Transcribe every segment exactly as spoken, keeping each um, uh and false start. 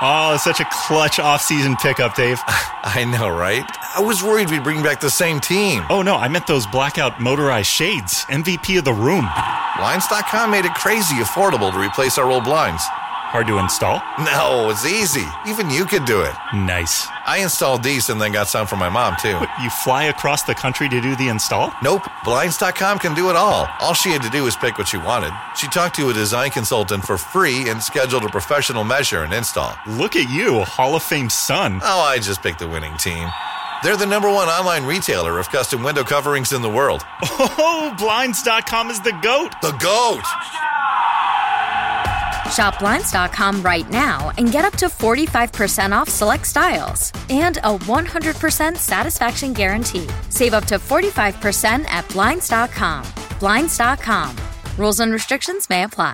Oh, such a clutch off-season pickup, Dave. I know, right? I was worried we'd bring back the same team. Oh, no, I meant those blackout motorized shades. M V P of the room. Blinds dot com made it crazy affordable to replace our old blinds. Hard to install? No, it's easy. Even you could do it. Nice. I installed these and then got some for my mom, too. What, you fly across the country to do the install? Nope. Blinds dot com can do it all. All she had to do was pick what she wanted. She talked to a design consultant for free and scheduled a professional measure and install. Look at you, a Hall of Fame son. Oh, I just picked the winning team. They're the number one online retailer of custom window coverings in the world. Oh, Blinds dot com is the GOAT. The GOAT! Shop Blinds dot com right now and get up to forty-five percent off select styles and a one hundred percent satisfaction guarantee. Save up to forty-five percent at Blinds dot com. Blinds dot com. Rules and restrictions may apply.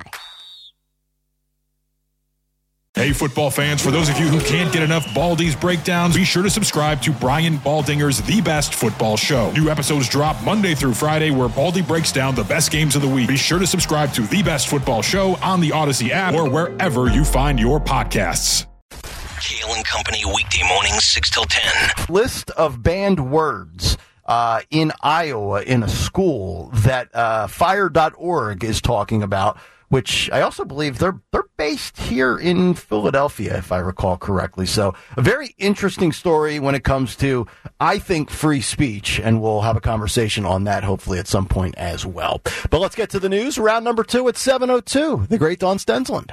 Hey, football fans, for those of you who can't get enough Baldy's breakdowns, be sure to subscribe to Brian Baldinger's The Best Football Show. New episodes drop Monday through Friday where Baldy breaks down the best games of the week. Be sure to subscribe to The Best Football Show on the Odyssey app or wherever you find your podcasts. Kale and Company weekday mornings, six till ten. List of banned words uh, in Iowa in a school that uh, fire dot org is talking about, which I also believe they're they're based here in Philadelphia, if I recall correctly. So a very interesting story when it comes to, I think, free speech, and we'll have a conversation on that hopefully at some point as well. But let's get to the news. Round number two at seven oh two. The great Dawn Stensland.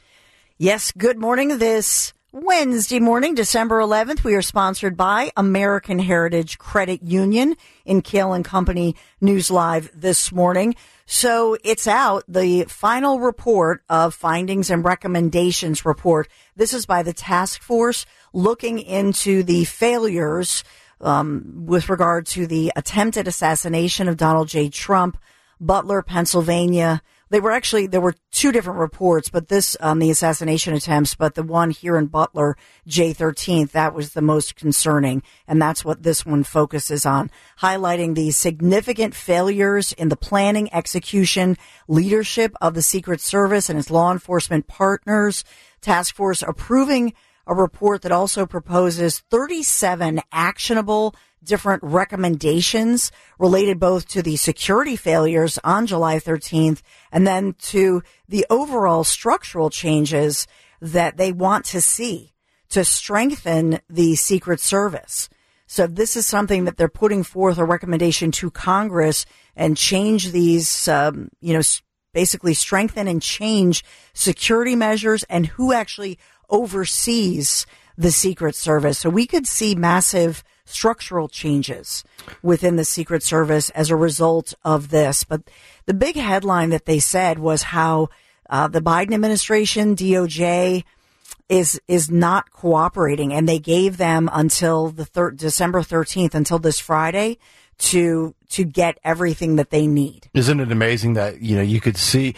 Yes, good morning. This Wednesday morning, December eleventh, we are sponsored by American Heritage Credit Union in Kale and Company News Live this morning. So it's out, the final report of findings and recommendations report. This is by the task force looking into the failures um, with regard to the attempted assassination of Donald J. Trump, Butler, Pennsylvania. They were actually, there were two different reports, but this on um, the assassination attempts, but the one here in Butler, J thirteenth, that was the most concerning. And that's what this one focuses on, highlighting the significant failures in the planning, execution, leadership of the Secret Service and its law enforcement partners. Task force approving a report that also proposes thirty-seven actionable different recommendations related both to the security failures on July thirteenth and then to the overall structural changes that they want to see to strengthen the Secret Service. So this is something that they're putting forth a recommendation to Congress and change these, um, you know, basically strengthen and change security measures and who actually oversees the Secret Service. So we could see massive structural changes within the Secret Service as a result of this. But the big headline that they said was how uh, the Biden administration, D O J, is is not cooperating, and they gave them until the thir- December thirteenth, until this Friday, to to get everything that they need. Isn't it amazing that, you know, you could see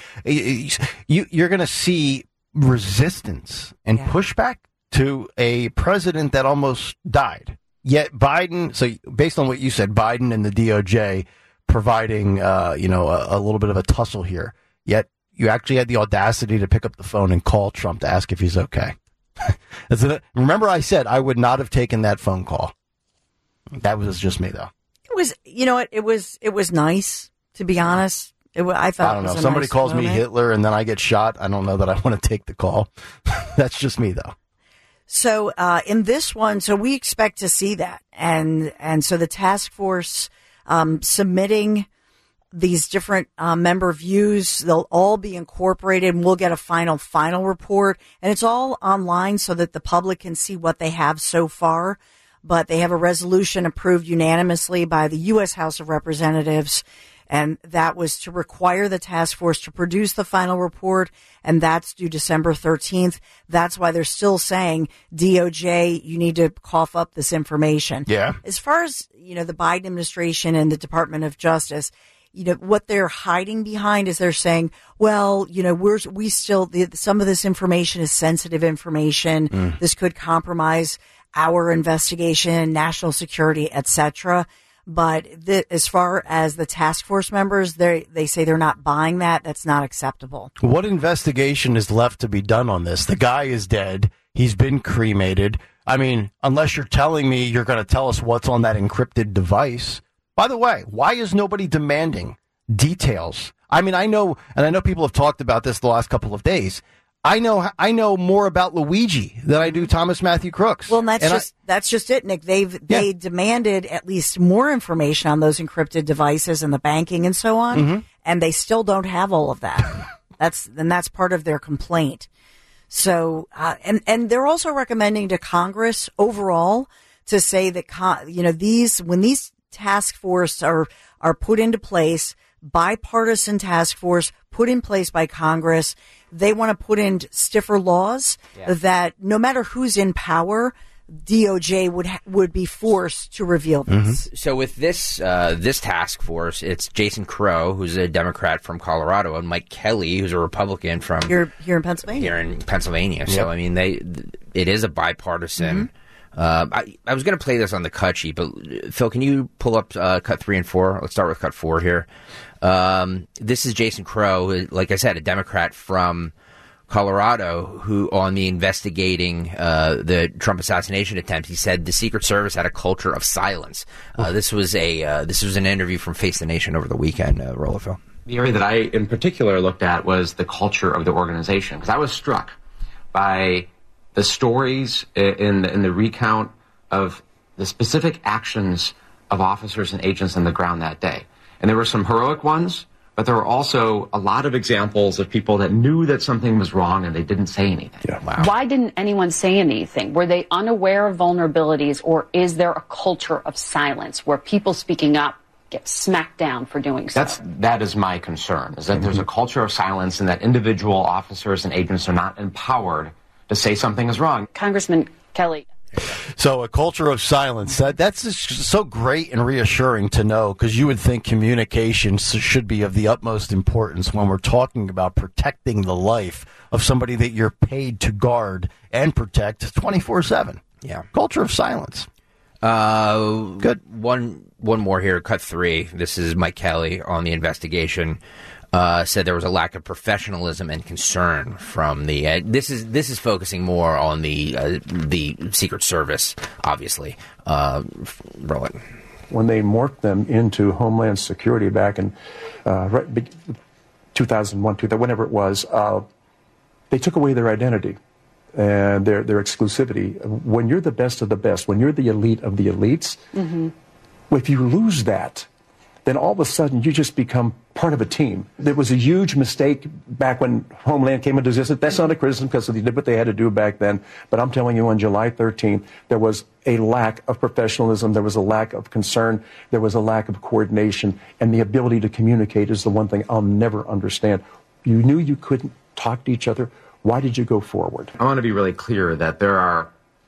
you you're going to see resistance and yeah. pushback to a president that almost died. Yet Biden, so based on what you said, Biden and the D O J providing, uh, you know, a, a little bit of a tussle here. Yet you actually had the audacity to pick up the phone and call Trump to ask if he's okay. Remember, I said I would not have taken that phone call. That was just me, though. It was, you know what? It was, it was nice, to be honest. It, I thought I don't it was know. a Somebody nice calls moment. me Hitler and then I get shot. I don't know that I want to take the call. That's just me, though. So uh, in this one, so we expect to see that. And and so the task force um, submitting these different uh, member views, they'll all be incorporated and we'll get a final, final report. And it's all online so that the public can see what they have so far. But they have a resolution approved unanimously by the U S House of Representatives. And that was to require the task force to produce the final report, and that's due December thirteenth. That's why they're still saying, D O J, you need to cough up this information. Yeah. As far as, you know, the Biden administration and the Department of Justice, you know, what they're hiding behind is they're saying, well, you know, we're, we still, the, some of this information is sensitive information. Mm. This could compromise our investigation, national security, et cetera. But the, as far as the task force members, they they say they're not buying that. That's not acceptable. What investigation is left to be done on this? The guy is dead. He's been cremated. I mean, unless you're telling me you're going to tell us what's on that encrypted device. By the way, why is nobody demanding details? I mean, I know, and I know people have talked about this the last couple of days. I know, I know more about Luigi than I do Thomas Matthew Crooks. Well, and that's and just I, that's just it, Nick. They've they yeah. demanded at least more information on those encrypted devices and the banking and so on, mm-hmm. and they still don't have all of that. That's and that's part of their complaint. So, uh, and, and they're also recommending to Congress overall to say that, con- you know, these, when these task force are, are put into place, bipartisan task force put in place by Congress, they want to put in stiffer laws yeah. that no matter who's in power, D O J would ha- would be forced to reveal this. Mm-hmm. So with this uh, this task force, it's Jason Crow, who's a Democrat from Colorado, and Mike Kelly, who's a Republican from here here in Pennsylvania. Here in Pennsylvania. Yep. So I mean, they it is a bipartisan. Mm-hmm. Uh, I, I was going to play this on the cut sheet, but Phil, can you pull up uh, cut three and four? Let's start with cut four here. Um, this is Jason Crow, like I said, a Democrat from Colorado, who on the investigating uh, the Trump assassination attempt, he said the Secret Service had a culture of silence. Uh, this was a uh, this was an interview from Face the Nation over the weekend. Uh, roll it, Phil. The area that I, in particular, looked at was the culture of the organization, because I was struck by the stories in the, in the recount of the specific actions of officers and agents on the ground that day. And there were some heroic ones, but there were also a lot of examples of people that knew that something was wrong and they didn't say anything. Yeah. Wow. Why didn't anyone say anything? Were they unaware of vulnerabilities, or is there a culture of silence where people speaking up get smacked down for doing so? That's, that is my concern, is that mm-hmm. there's a culture of silence and that individual officers and agents are not empowered to say something is wrong. Congressman Kelly. So a culture of silence, that, that's just so great and reassuring to know, because you would think communication should be of the utmost importance when we're talking about protecting the life of somebody that you're paid to guard and protect twenty-four seven. Yeah. Culture of silence. Uh, Good. One, one more here, cut three. This is Mike Kelly on the investigation. Uh, said there was a lack of professionalism and concern from the. Uh, this is this is focusing more on the uh, the Secret Service, obviously. Uh, roll it. When they morphed them into Homeland Security back in uh, right, two thousand one, two thousand, whenever it was, uh, they took away their identity and their their exclusivity. When you're the best of the best, when you're the elite of the elites, mm-hmm. if you lose that, then all of a sudden you just become part of a team. There was a huge mistake back when Homeland came into existence. That's not a criticism, because they did what they had to do back then. But I'm telling you, on July thirteenth, there was a lack of professionalism. There was a lack of concern. There was a lack of coordination. And the ability to communicate is the one thing I'll never understand. You knew you couldn't talk to each other. Why did you go forward? I want to be really clear that there are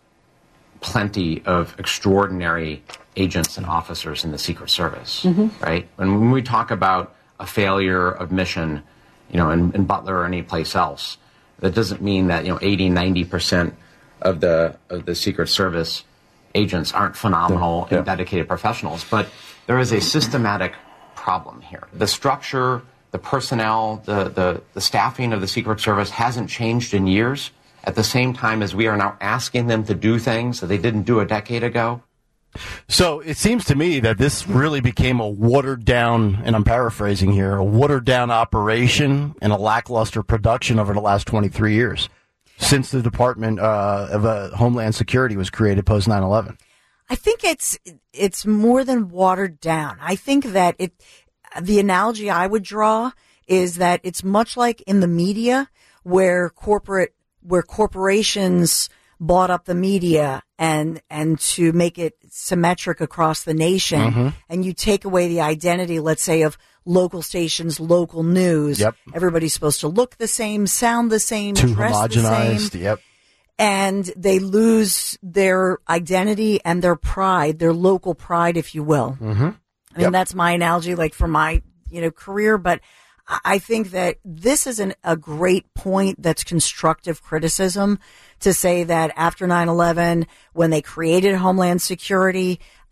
plenty of extraordinary agents and officers in the Secret Service, mm-hmm. right? And when we talk about a failure of mission, you know, in, in Butler or any place else, that doesn't mean that, you know, eighty, ninety percent of the of the Secret Service agents aren't phenomenal yeah. and dedicated professionals. But there is a systematic problem here. The structure, the personnel, the, the, the staffing of the Secret Service hasn't changed in years, at the same time as we are now asking them to do things that they didn't do a decade ago. So it seems to me that this really became a watered down, and I'm paraphrasing here, a watered down operation and a lackluster production over the last twenty-three years since the Department uh, of uh, Homeland Security was created post nine eleven. I think it's it's more than watered down. I think that it the analogy I would draw is that it's much like in the media where corporate where corporations bought up the media and and to make it symmetric across the nation, mm-hmm. and you take away the identity, let's say, of local stations, local news. Yep. Everybody's supposed to look the same, sound the same, Too dress homogenized, the same. Yep. And they lose their identity and their pride, their local pride, if you will. Mm-hmm. I mean, yep. that's my analogy, like for my, you know, career, but I think that this is an, a great point that's constructive criticism to say that after nine eleven, when they created Homeland Security,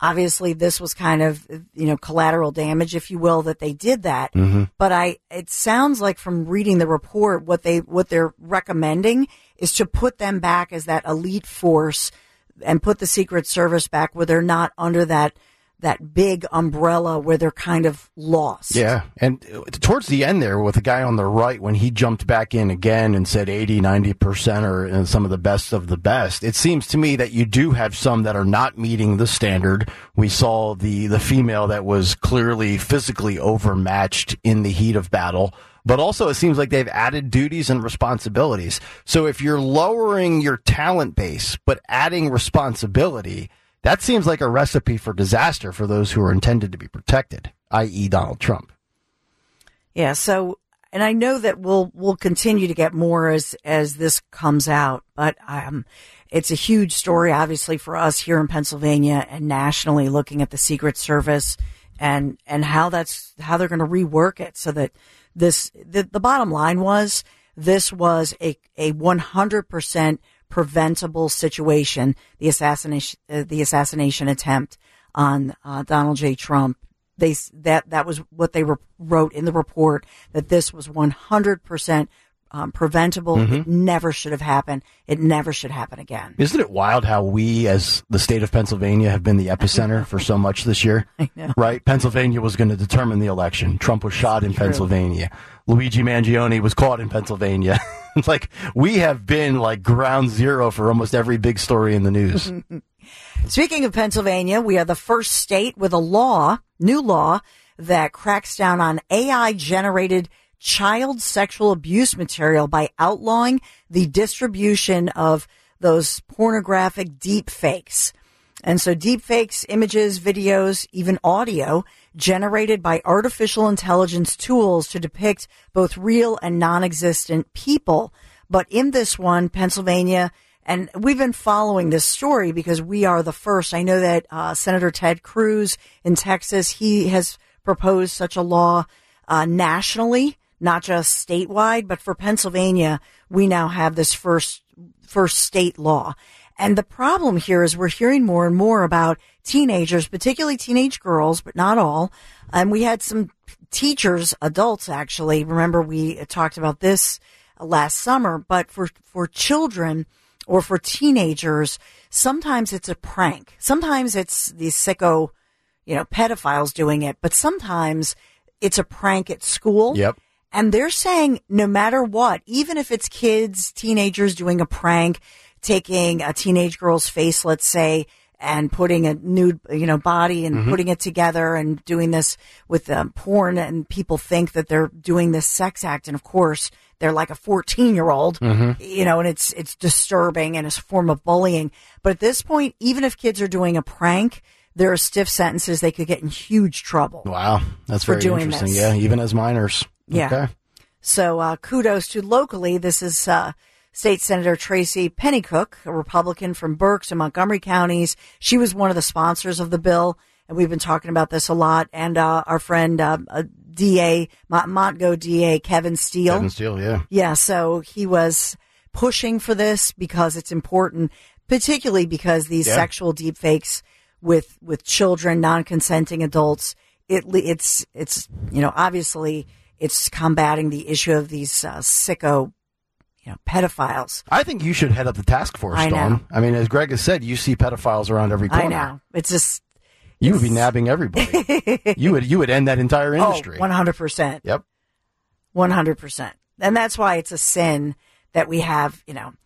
Obviously, this was kind of, you know, collateral damage, if you will, that they did that. Mm-hmm. But I, it sounds like from reading the report, what they, what they're recommending is to put them back as that elite force and put the Secret Service back where they're not under that, that big umbrella where they're kind of lost. Yeah. And towards the end there with the guy on the right, when he jumped back in again and said eighty, ninety percent are some of the best of the best, it seems to me that you do have some that are not meeting the standard. We saw the, the female that was clearly physically overmatched in the heat of battle. But also it seems like they've added duties and responsibilities. So if you're lowering your talent base but adding responsibility, that seems like a recipe for disaster for those who are intended to be protected, that is. Donald Trump. Yeah, so, and I know that we'll we'll continue to get more as as this comes out, but um, it's a huge story, obviously, for us here in Pennsylvania and nationally, looking at the Secret Service and and how that's how they're going to rework it so that this the, the bottom line was this was a a one hundred percent preventable situation, the assassination, uh, the assassination attempt on uh, Donald J. Trump. They that that was what they re- wrote in the report, that this was one hundred percent um, preventable. Mm-hmm. It never should have happened. It never should happen again. Isn't it wild how we, as the state of Pennsylvania, have been the epicenter for so much this year? I know. Right? Pennsylvania was going to determine the election. Trump was shot in True. Pennsylvania. Luigi Mangione was caught in Pennsylvania. Like, we have been like ground zero for almost every big story in the news. Speaking of Pennsylvania, we are the first state with a law, new law, that cracks down on A I-generated child sexual abuse material by outlawing the distribution of those pornographic deep fakes. And so deep fakes, images, videos, even audio generated by artificial intelligence tools to depict both real and non-existent people. But in this one, Pennsylvania, and we've been following this story because we are the first. I know that uh, Senator Ted Cruz in Texas, he has proposed such a law uh, nationally, not just statewide, but for Pennsylvania, we now have this first first state law. And the problem here is we're hearing more and more about teenagers, particularly teenage girls, but not all. And we had some teachers, adults actually. Remember, we talked about this last summer, but for, for children or for teenagers, sometimes it's a prank. Sometimes it's these sicko, you know, pedophiles doing it, but sometimes it's a prank at school. Yep. And they're saying no matter what, even if it's kids, teenagers doing a prank, taking a teenage girl's face, let's say, and putting a nude, you know, body and mm-hmm. putting it together and doing this with um, porn, and people think that they're doing this sex act. And of course, they're like a fourteen year old, mm-hmm. you know, and it's, it's disturbing and it's a form of bullying. But at this point, even if kids are doing a prank, there are stiff sentences. They could get in huge trouble. Wow. That's for very doing interesting. This. Yeah. Even as minors. Yeah. Okay. So, uh, kudos to locally. This is, uh, State Senator Tracy Pennycook, a Republican from Berks and Montgomery counties. She was one of the sponsors of the bill, and we've been talking about this a lot. And uh, our friend uh, uh, D A, Mont- Montgo D A, Kevin Steele. Kevin Steele, yeah. Yeah, so he was pushing for this because it's important, particularly because these yeah. sexual deepfakes with with children, non-consenting adults, it it's it's you know obviously it's combating the issue of these uh, sicko. You know, pedophiles. I think you should head up the task force, I Dawn. know. I mean, as Greg has said, you see pedophiles around every corner. I know. It's just... You it's... would be nabbing everybody. you would you would end that entire industry. Oh, one hundred percent. Yep. one hundred percent. And that's why it's a sin that we have, you know,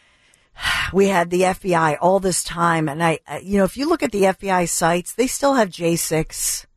we had the F B I all this time. And I, you know, if you look at the F B I sites, they still have J six.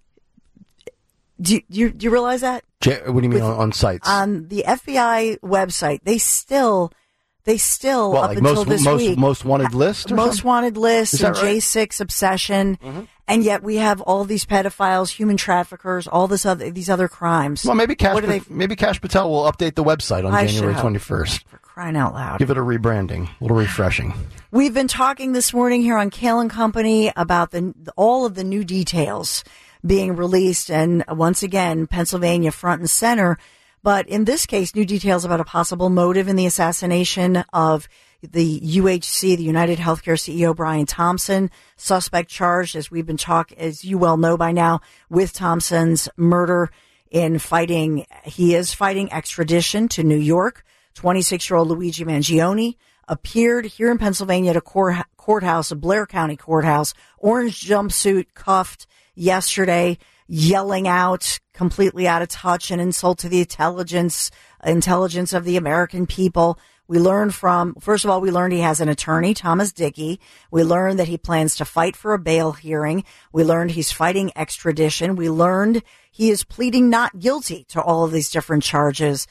Do you, do you, do you realize that? J- what do you mean on, on sites? On the F B I website, they still, they still, what, up like until most, this most, week. Most wanted list? Or most something? wanted list and right? J six obsession. Mm-hmm. And yet we have all these pedophiles, human traffickers, all this other, these other crimes. Well, maybe Cash, what do they, maybe Cash Patel will update the website on I January twenty-first. For crying out loud. Give it a rebranding, a little refreshing. We've been talking this morning here on Kale and Company about the all of the new details being released, and once again, Pennsylvania front and center. But in this case, new details about a possible motive in the assassination of The U H C, the United Healthcare C E O, Brian Thompson, suspect charged, as we've been talking, as you well know by now, with Thompson's murder in fighting. He is fighting extradition to New York. twenty-six-year-old Luigi Mangione appeared here in Pennsylvania at a court, courthouse, a Blair County courthouse, orange jumpsuit, cuffed yesterday, yelling out, completely out of touch, an insult to the intelligence, intelligence of the American people. We learned from, first of all, we learned he has an attorney, Thomas Dickey. We learned that he plans to fight for a bail hearing. We learned he's fighting extradition. We learned he is pleading not guilty to all of these different charges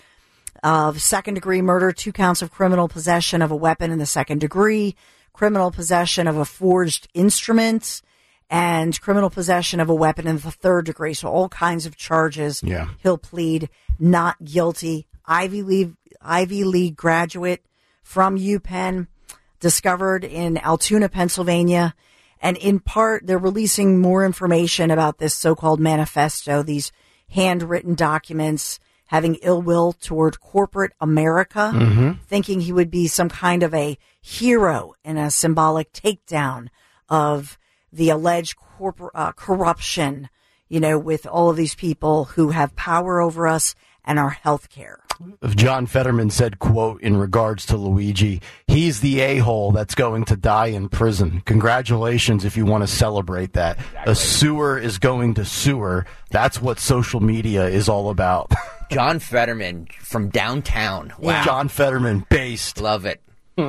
of second degree murder, two counts of criminal possession of a weapon in the second degree, criminal possession of a forged instrument, and criminal possession of a weapon in the third degree. So all kinds of charges. Yeah. He'll plead not guilty. Ivy League, Ivy League graduate from UPenn, discovered in Altoona, Pennsylvania. And in part, they're releasing more information about this so-called manifesto, these handwritten documents having ill will toward corporate America, Mm-hmm. thinking he would be some kind of a hero in a symbolic takedown of the alleged corpor- uh, corruption, you know, with all of these people who have power over us and our health care. John Fetterman said, quote, in regards to Luigi, he's the a-hole that's going to die in prison. Congratulations if you want to celebrate that. Exactly. A sewer is going to sewer. That's what social media is all about. John Fetterman from downtown. Wow. John Fetterman, based. Love it.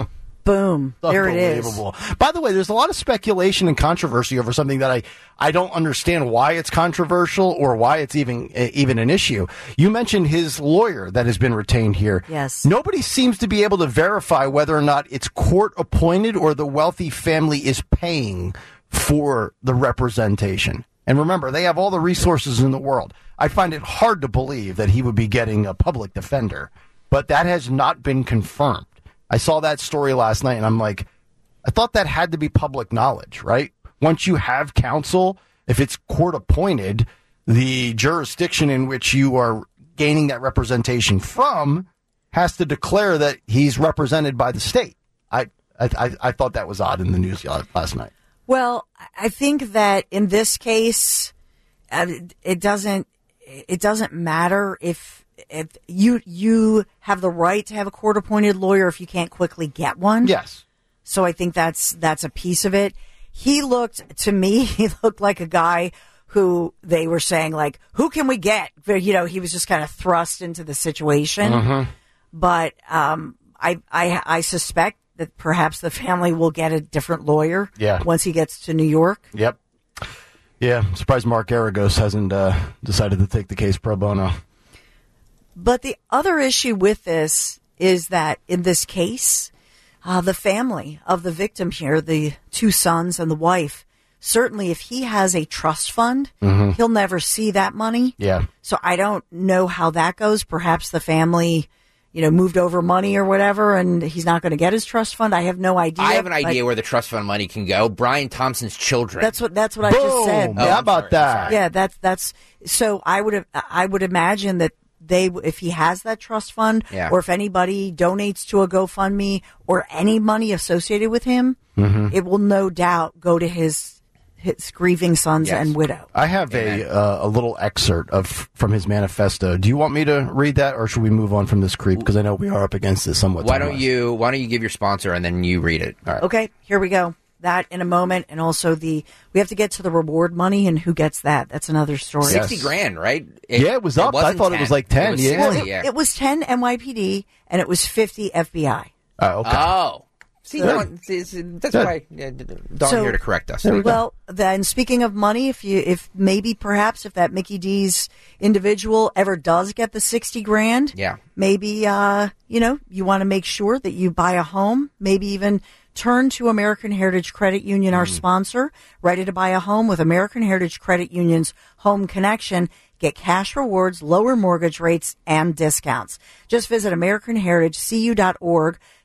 Boom. There it is. Unbelievable. By the way, there's a lot of speculation and controversy over something that I, I don't understand why it's controversial or why it's even even an issue. You mentioned his lawyer that has been retained here. Yes. Nobody seems to be able to verify whether or not it's court appointed or the wealthy family is paying for the representation. And remember, they have all the resources in the world. I find it hard to believe that he would be getting a public defender, but that has not been confirmed. I saw that story last night, and I'm like, I thought that had to be public knowledge, right? Once you have counsel, if it's court-appointed, the jurisdiction in which you are gaining that representation from has to declare that he's represented by the state. I I, I thought that was odd in the news last night. Well, I think that in this case, uh, it doesn't it doesn't matter if if you you have the right to have a court appointed lawyer if you can't quickly get one. Yes. So I think that's that's a piece of it. He looked to me, he looked like a guy who they were saying like, who can we get? You know, he was just kind of thrust into the situation. Mm-hmm. But um, I, I I suspect that perhaps the family will get a different lawyer. Yeah. Once he gets to New York. Yep. Yeah, I'm surprised Mark Aragos hasn't uh, decided to take the case pro bono. But the other issue with this is that in this case, uh, the family of the victim here, the two sons and the wife, certainly if he has a trust fund, mm-hmm. he'll never see that money. Yeah. So I don't know how that goes. Perhaps the family, you know, moved over money or whatever, and he's not going to get his trust fund. I have no idea. I have an idea where the trust fund money can go. Brian Thompson's children. That's what that's what Boom. I just said. Oh, how about sorry, that? Yeah, that's that's. So I would have, I would imagine that they, if he has that trust fund, yeah. or if anybody donates to a GoFundMe or any money associated with him, mm-hmm. it will no doubt go to his his grieving sons Yes. and widow. I have a uh, a little excerpt of from his manifesto. Do you want me to read that, or should we move on from this creep? Because I know we are up against this somewhat. Why don't time-wise. you Why don't you give your sponsor and then you read it? All right. Okay, here we go. That in a moment, and also the we have to get to the reward money and who gets that. That's another story. Yes. Sixty grand, right? It, Yeah, it was up. I wasn't thought it was like ten, It was yeah. sixty, Well, it, it was ten N Y P D and it was fifty F B I. Oh, okay. Oh, see, So- no one- see, see, that's Good. why yeah, Dawn So- here to correct us. Well, then speaking of money, if you, if maybe perhaps if that Mickey D's individual ever does get the sixty grand, Yeah. maybe, uh, you know, you want to make sure that you buy a home, maybe even turn to American Heritage Credit Union, our sponsor, ready to buy a home with American Heritage Credit Union's Home Connection. Get cash rewards, lower mortgage rates, and discounts. Just visit american heritage c u dot org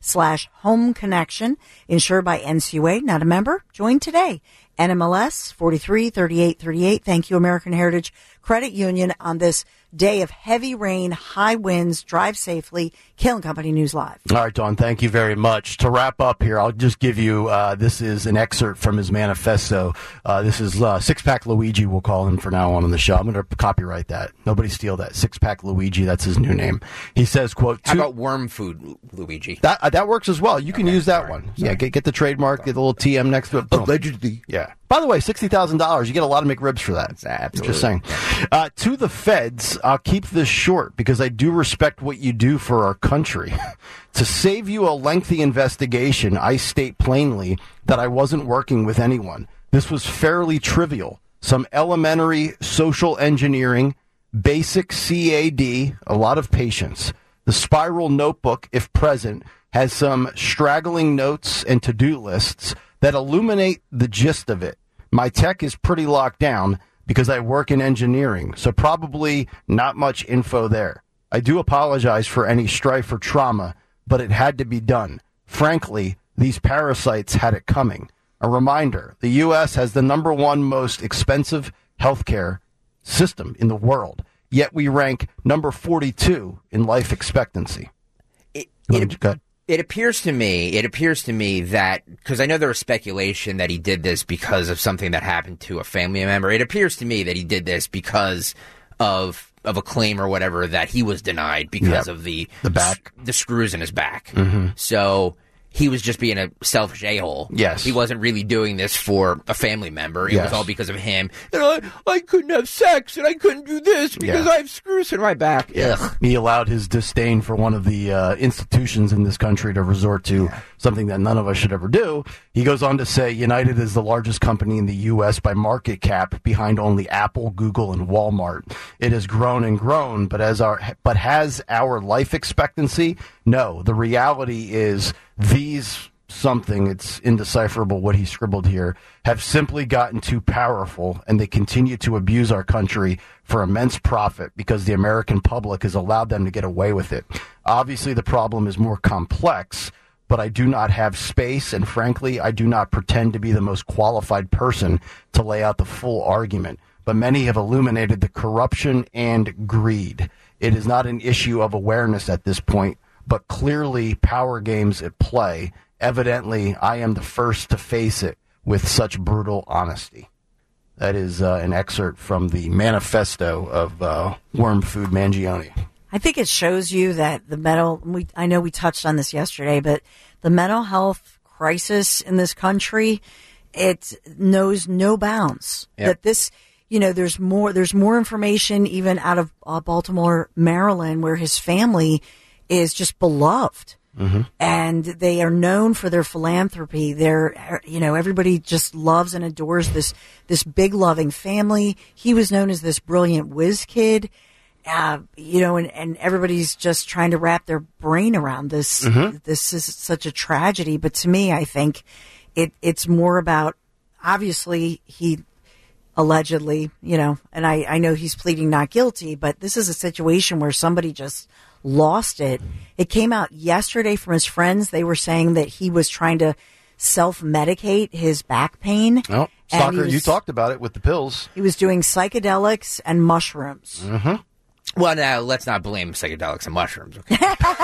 slash home connection. Insured by N C U A. Not a member? Join today. N M L S forty-three thirty-eight thirty-eight. Thank you, American Heritage Credit Union, on this day of heavy rain, high winds. Drive safely. Kale and Company News Live. All right, Dawn, thank you very much. To wrap up here, I'll just give you, uh, this is an excerpt from his manifesto. Uh, this is uh, Six-Pack Luigi, we'll call him for now on in the show. I'm going to copyright that. Nobody steal that. Six-Pack Luigi, that's his new name. He says, quote, How about Worm Food Luigi? That uh, that works as well. You can Okay, use that sorry, one. sorry. Yeah, get, get the trademark, get the little T M next to it. Boom. Allegedly. Yeah. By the way, sixty thousand dollars. You get a lot of McRibs for that. That's absolutely. Just saying. Uh, to the feds, I'll keep this short because I do respect what you do for our country. To save you a lengthy investigation, I state plainly that I wasn't working with anyone. This was fairly trivial. Some elementary social engineering, basic C A D, a lot of patience. The spiral notebook, if present, has some straggling notes and to-do lists that illuminate the gist of it. My tech is pretty locked down because I work in engineering, so probably not much info there. I do apologize for any strife or trauma, but it had to be done. Frankly, these parasites had it coming. A reminder, the U S has the number one most expensive healthcare system in the world, yet we rank number forty-two in life expectancy. It, Go it, ahead. It appears to me, it appears to me that, because I know there was speculation that he did this because of something that happened to a family member. It appears to me that he did this because of of a claim or whatever that he was denied because Yep. of the The back. the screws in his back. Mm-hmm. So he was just being a selfish a-hole. Yes. He wasn't really doing this for a family member. It Yes. was all because of him. And I, I couldn't have sex and I couldn't do this because Yeah. I have screws in my back. Ugh. He allowed his disdain for one of the uh, institutions in this country to resort to something that none of us should ever do. He goes on to say United is the largest company in the U S by market cap, behind only Apple, Google, and Walmart. It has grown and grown, but as our but has our life expectancy? No. The reality is these something, it's indecipherable what he scribbled here, have simply gotten too powerful, and they continue to abuse our country for immense profit because the American public has allowed them to get away with it. Obviously, the problem is more complex, but I do not have space, and frankly, I do not pretend to be the most qualified person to lay out the full argument. But many have illuminated the corruption and greed. It is not an issue of awareness at this point, but clearly power games at play. Evidently, I am the first to face it with such brutal honesty. That is uh, an excerpt from the manifesto of uh, Worm Food Mangione. I think it shows you that the mental, we, I know we touched on this yesterday, but the mental health crisis in this country, it knows no bounds. Yep. That this, you know, there's more, there's more information even out of uh, Baltimore, Maryland, where his family is just beloved. Mm-hmm. And they are known for their philanthropy. They're, you know, everybody just loves and adores this, this big loving family. He was known as this brilliant whiz kid. Uh, you know, and, and everybody's just trying to wrap their brain around this. Mhm. This is such a tragedy. But to me, I think it, it's more about, obviously, he allegedly, you know, and I, I know he's pleading not guilty, but this is a situation where somebody just lost it. It came out yesterday from his friends. They were saying that he was trying to self-medicate his back pain. Oh, And he Stalker, you was- talked about it with the pills. He was doing psychedelics and mushrooms. Mm-hmm. Well, now, let's not blame psychedelics and mushrooms, okay?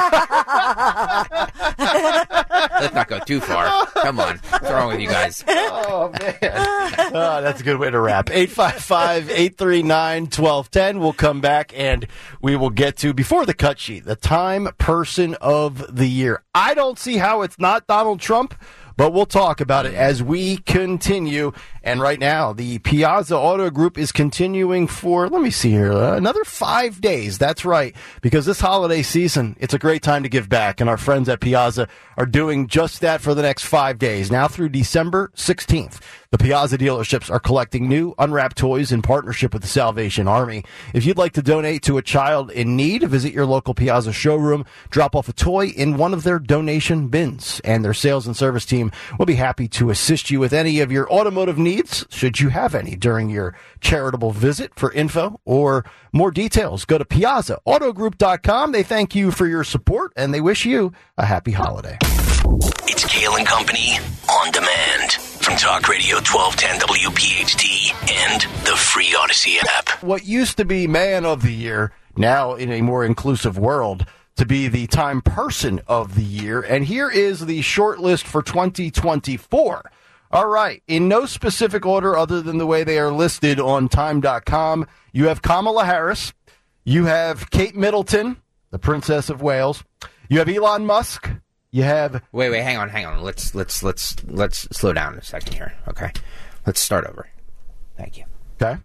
Let's not go too far. Come on. What's wrong with you guys? Oh, man. Oh, that's a good way to wrap. eight five five, eight three nine, one two one zero. We'll come back and we will get to, before the cut sheet, the Time Person of the Year. I don't see how it's not Donald Trump, but we'll talk about it as we continue. And right now, the Piazza Auto Group is continuing for, let me see here, uh, another five days. That's right, because this holiday season, it's a great time to give back. And our friends at Piazza are doing just that for the next five days, now through December sixteenth. The Piazza dealerships are collecting new unwrapped toys in partnership with the Salvation Army. If you'd like to donate to a child in need, visit your local Piazza showroom, drop off a toy in one of their donation bins, and their sales and service team will be happy to assist you with any of your automotive needs, should you have any, during your charitable visit. For info or more details, go to piazza auto group dot com. They thank you for your support, and they wish you a happy holiday. It's Kale and Company on demand from Talk Radio twelve ten W P H T and the free Odyssey app. What used to be Man of the Year, now in a more inclusive world, to be the Time Person of the Year. And here is the short list for twenty twenty-four. All right. In no specific order other than the way they are listed on time dot com, you have Kamala Harris. You have Kate Middleton, the Princess of Wales. You have Elon Musk. You have... Wait, wait, hang on, hang on. Let's, let's, let's, let's slow down a second here, okay? Let's start over. Thank you. Okay.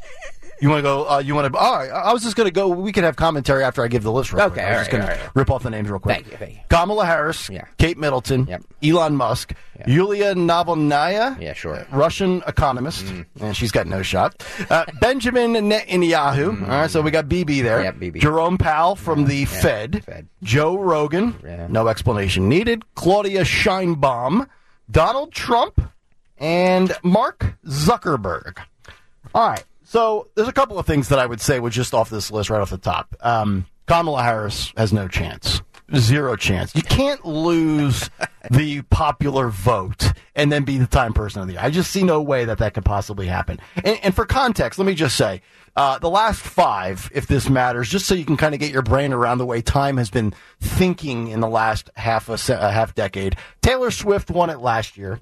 You want to go, uh, you want to, all right, I was just going to go, we could have commentary after I give the list real okay, quick. I was was just going right, to right. rip off the names real quick. Thank you, thank you. Kamala Harris, yeah. Kate Middleton, yep. Elon Musk, yeah. Yulia Navalnaya, yeah, sure. Russian economist, mm. and she's got no shot. Uh, Benjamin Netanyahu, mm. all right, so we got B B there. Yeah, B B. Jerome Powell from yeah, the yeah, Fed. Fed. Joe Rogan, yeah. no explanation needed. Claudia Sheinbaum, Donald Trump, and Mark Zuckerberg. All right. So there's a couple of things that I would say were just off this list right off the top. Um, Kamala Harris has no chance. Zero chance. You can't lose the popular vote and then be the Time Person of the Year. I just see no way that that could possibly happen. And, and for context, let me just say, uh, the last five, if this matters, just so you can kind of get your brain around the way Time has been thinking in the last half a, a half decade. Taylor Swift won it last year.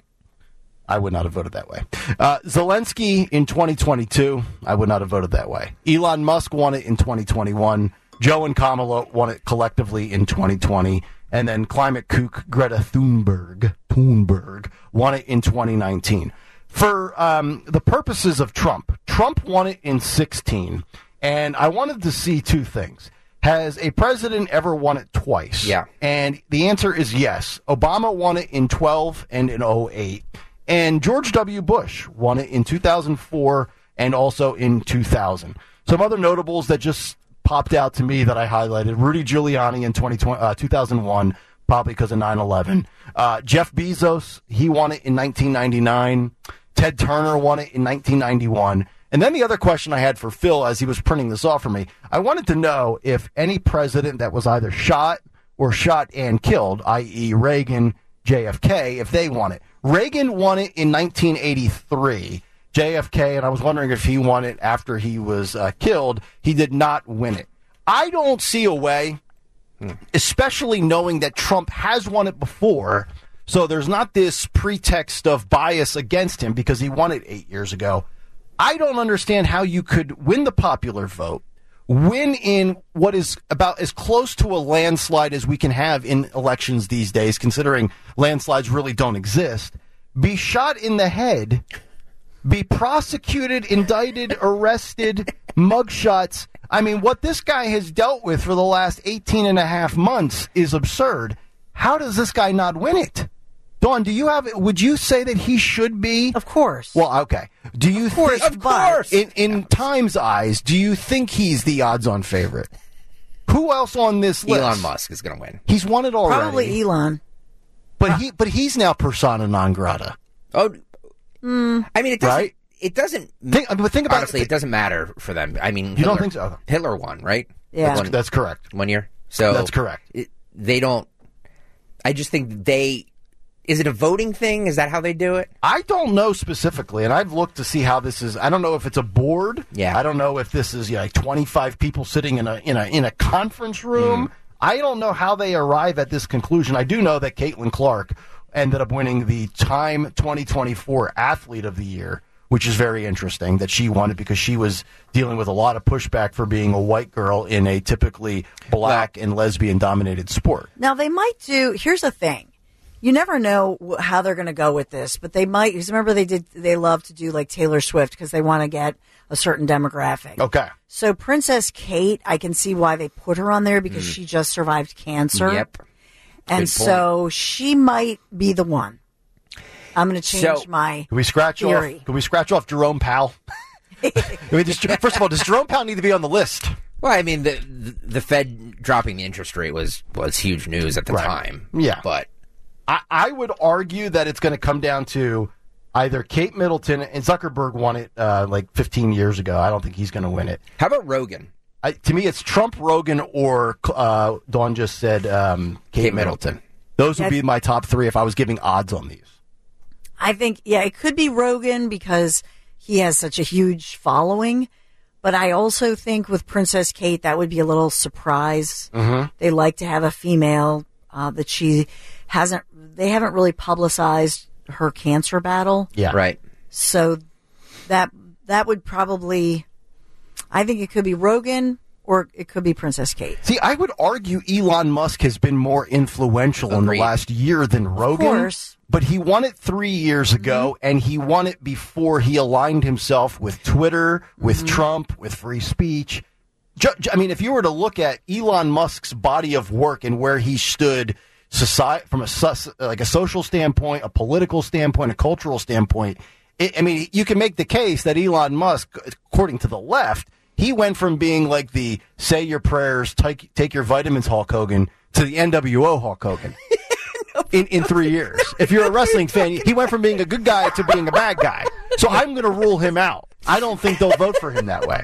I would not have voted that way. Uh, Zelensky in twenty twenty-two, I would not have voted that way. Elon Musk won it in twenty twenty-one. Joe and Kamala won it collectively in twenty twenty. And then climate kook Greta Thunberg, Thunberg won it in twenty nineteen. For um, the purposes of Trump, Trump won it in sixteen. And I wanted to see two things. Has a president ever won it twice? Yeah. And the answer is yes. Obama won it in twelve and in oh eight. And George W. Bush won it in two thousand four and also in two thousand. Some other notables that just popped out to me that I highlighted. Rudy Giuliani in twenty twenty, uh, two thousand one, probably because of nine eleven. Uh, Jeff Bezos, he won it in nineteen ninety-nine. Ted Turner won it in nineteen ninety-one. And then the other question I had for Phil as he was printing this off for me, I wanted to know if any president that was either shot or shot and killed, that is. Reagan, J F K, if they won it. Reagan won it in nineteen eighty-three. J F K, and I was wondering if he won it after he was uh, killed. He did not win it. I don't see a way, hmm. especially knowing that Trump has won it before, so there's not this pretext of bias against him because he won it eight years ago. I don't understand how you could win the popular vote, win in what is about as close to a landslide as we can have in elections these days, considering landslides really don't exist, be shot in the head, be prosecuted, indicted, arrested, mugshots. I mean, what this guy has dealt with for the last eighteen and a half months is absurd. How does this guy not win it? Dawn, do you have, would you say that he should be? Of course. Well, okay. Do you of course, think, of course. in, in Time's eyes, do you think he's the odds-on favorite? Who else on this list? Elon Musk is going to win. He's won it already. Probably Elon. But he, but he's now persona non grata. Oh, mm. I mean, it doesn't. Right? It doesn't. Think, but think about honestly, it. it doesn't matter for them. I mean, you Hitler, don't think so? Okay. Hitler won, right? Yeah, that's, that's correct. One year. So that's correct. It, they don't. I just think they. Is it a voting thing? Is that how they do it? I don't know specifically, and I've looked to see how this is. I don't know if it's a board. Yeah. I don't know if this is you know, like twenty-five people sitting in a in a in a conference room. Mm. I don't know how they arrive at this conclusion. I do know that Caitlin Clark ended up winning the Time twenty twenty-four Athlete of the Year, which is very interesting that she won it because she was dealing with a lot of pushback for being a white girl in a typically black and lesbian-dominated sport. Now, they might do, here's the thing. You never know how they're going to go with this, but they might, because remember they did, they love to do like Taylor Swift because they want to get a certain demographic. Okay. So Princess Kate, I can see why they put her on there because mm. she just survived cancer. Yep. And so she might be the one. I'm going to change so, my Can we scratch theory. off? Can we scratch off Jerome Powell? I mean, just, first of all, does Jerome Powell need to be on the list? Well, I mean, the the Fed dropping the interest rate was was huge news at the right. time. Yeah, but I, I would argue that it's going to come down to either Kate Middleton and Zuckerberg won it uh, like fifteen years ago. I don't think he's going to win it. How about Rogan? I, to me, it's Trump, Rogan, or uh, Dawn just said um, Kate, Kate Middleton. Middleton. Those would Yeah. be my top three if I was giving odds on these. I think, yeah, it could be Rogan because he has such a huge following. But I also think with Princess Kate, that would be a little surprise. Mhm. They like to have a female uh, that she hasn't, they haven't really publicized her cancer battle. Yeah. Right. So that, that would probably, I think it could be Rogan or it could be Princess Kate. See, I would argue Elon Musk has been more influential in the Agreed. last year than Rogan. course. But he won it three years ago, and he won it before he aligned himself with Twitter, with Trump, with free speech. Ju- ju- I mean, if you were to look at Elon Musk's body of work and where he stood society, from a sus- like a social standpoint, a political standpoint, a cultural standpoint, it, I mean, you can make the case that Elon Musk, according to the left, he went from being like the say your prayers, take, take your vitamins Hulk Hogan to the N W O Hulk Hogan. In, in three years. If you're a wrestling fan, he went from being a good guy to being a bad guy. So I'm going to rule him out. I don't think they'll vote for him that way.